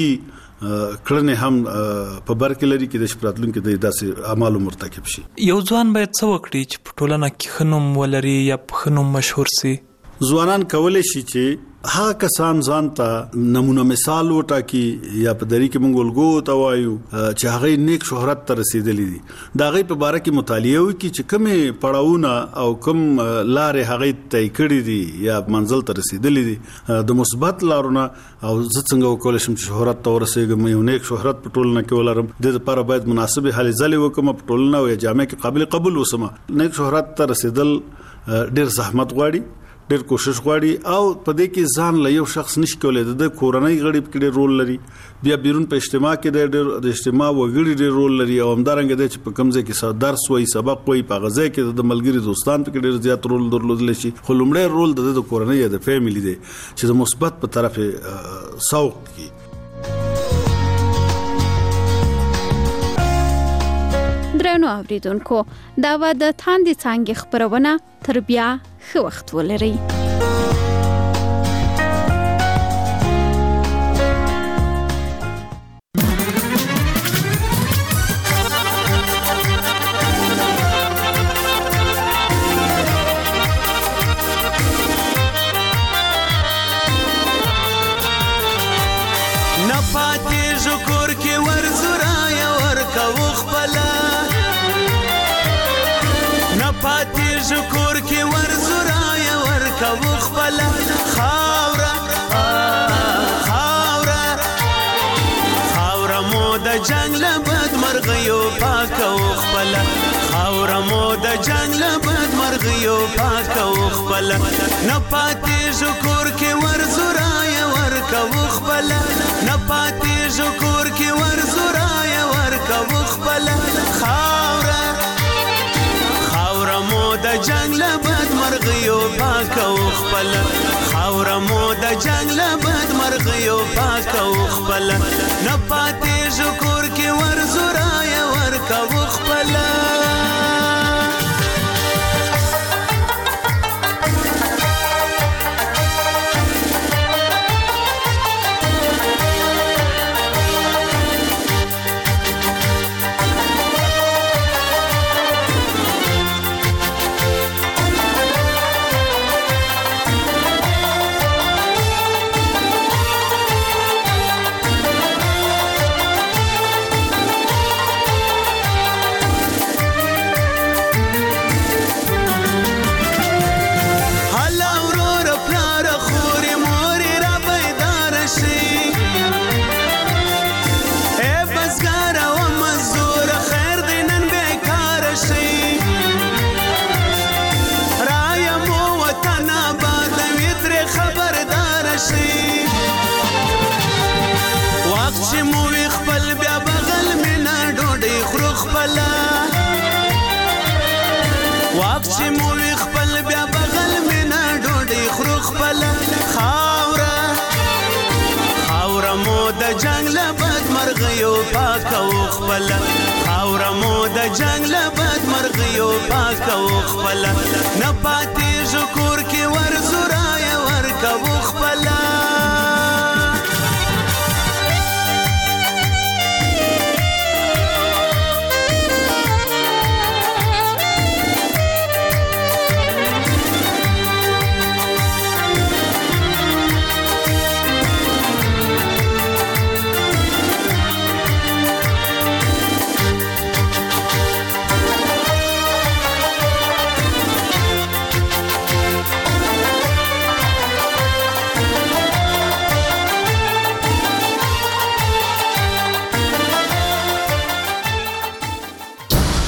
کړنې هم په بر کې لري کې د شپراتلون کې د داسې اعمالو مرتکب شي. یو ځوان باید څه وکړي چې په ټولنه کې خنوم ولري یا په خنوم مشهور سي؟ ځوانان کولای شي چې هغه کسان ځان ته نمونه مثال وټاکي یا په دری کې مونږ ولګو ته وایو چې هغه نیک شهرت ته رسیدلی دي دا غي په باره کې مطالعه وکړي چې کومه پړاوونه او کوم لارې هغه طی کړې دي یا منزل ته رسیدلی دي د مثبت لارونه او زه څنګه وکول شم چې شهرت ته ورسېږم یو نیک شهرت په ټولنه کې ولرم د لپاره باید مناسب حل ځلې وکم په ټولنه او جامع کې قابل قبول وسم. نیک شهرت ته رسیدل ډیر زحمت غواړي ډېر کوشش غواړي او په دې کې ځان له یو شخص نشي کولای د کورنۍ غړي په کې رول لري بیا بیرون په اجتماع کې د اجتماع وګړي ډېر رول لري او همدارنګه د چې په کمزې کې درس وایي سبق وایي په غزا کې د ملګری دوستان په کې ډېر زیات رول درلودل شي خو لومړی رول د کورنۍ یا د فیملی دی چې د مثبت په طرف سوق کی. درنو اوریدونکو دا و د تاندې څنګه خبرونه تر بیا ښه وخت ولري. شکر کې ورزرایا ورکا وخپل خاورا خاورا خاورا مو د جنگ لبد مرغیو پاک وخپل خاورا مو د جنگ لبد مرغیو پاک وخپل نه پاتې شکر کې ورزرایا ورکا وخپل نه پاتې شکر کې ورزرایا ورکا وخپل خاورا د جنگ لبد مرغیو پاک او خپل خاور مو د جنگ لبد مرغیو پاک او خپل نه پاتې شکر کې ورزرایا ورکا خپل واک چې مو وي خپل بیا بغل مینا ډوډۍ خورو خپل خاوره خاوره مو د جنگ له بد مرغیو پاکو خپل خاوره مو د جنگ له بد مرغیو پاکو خپل نه پاتې ژکور کې ورزورا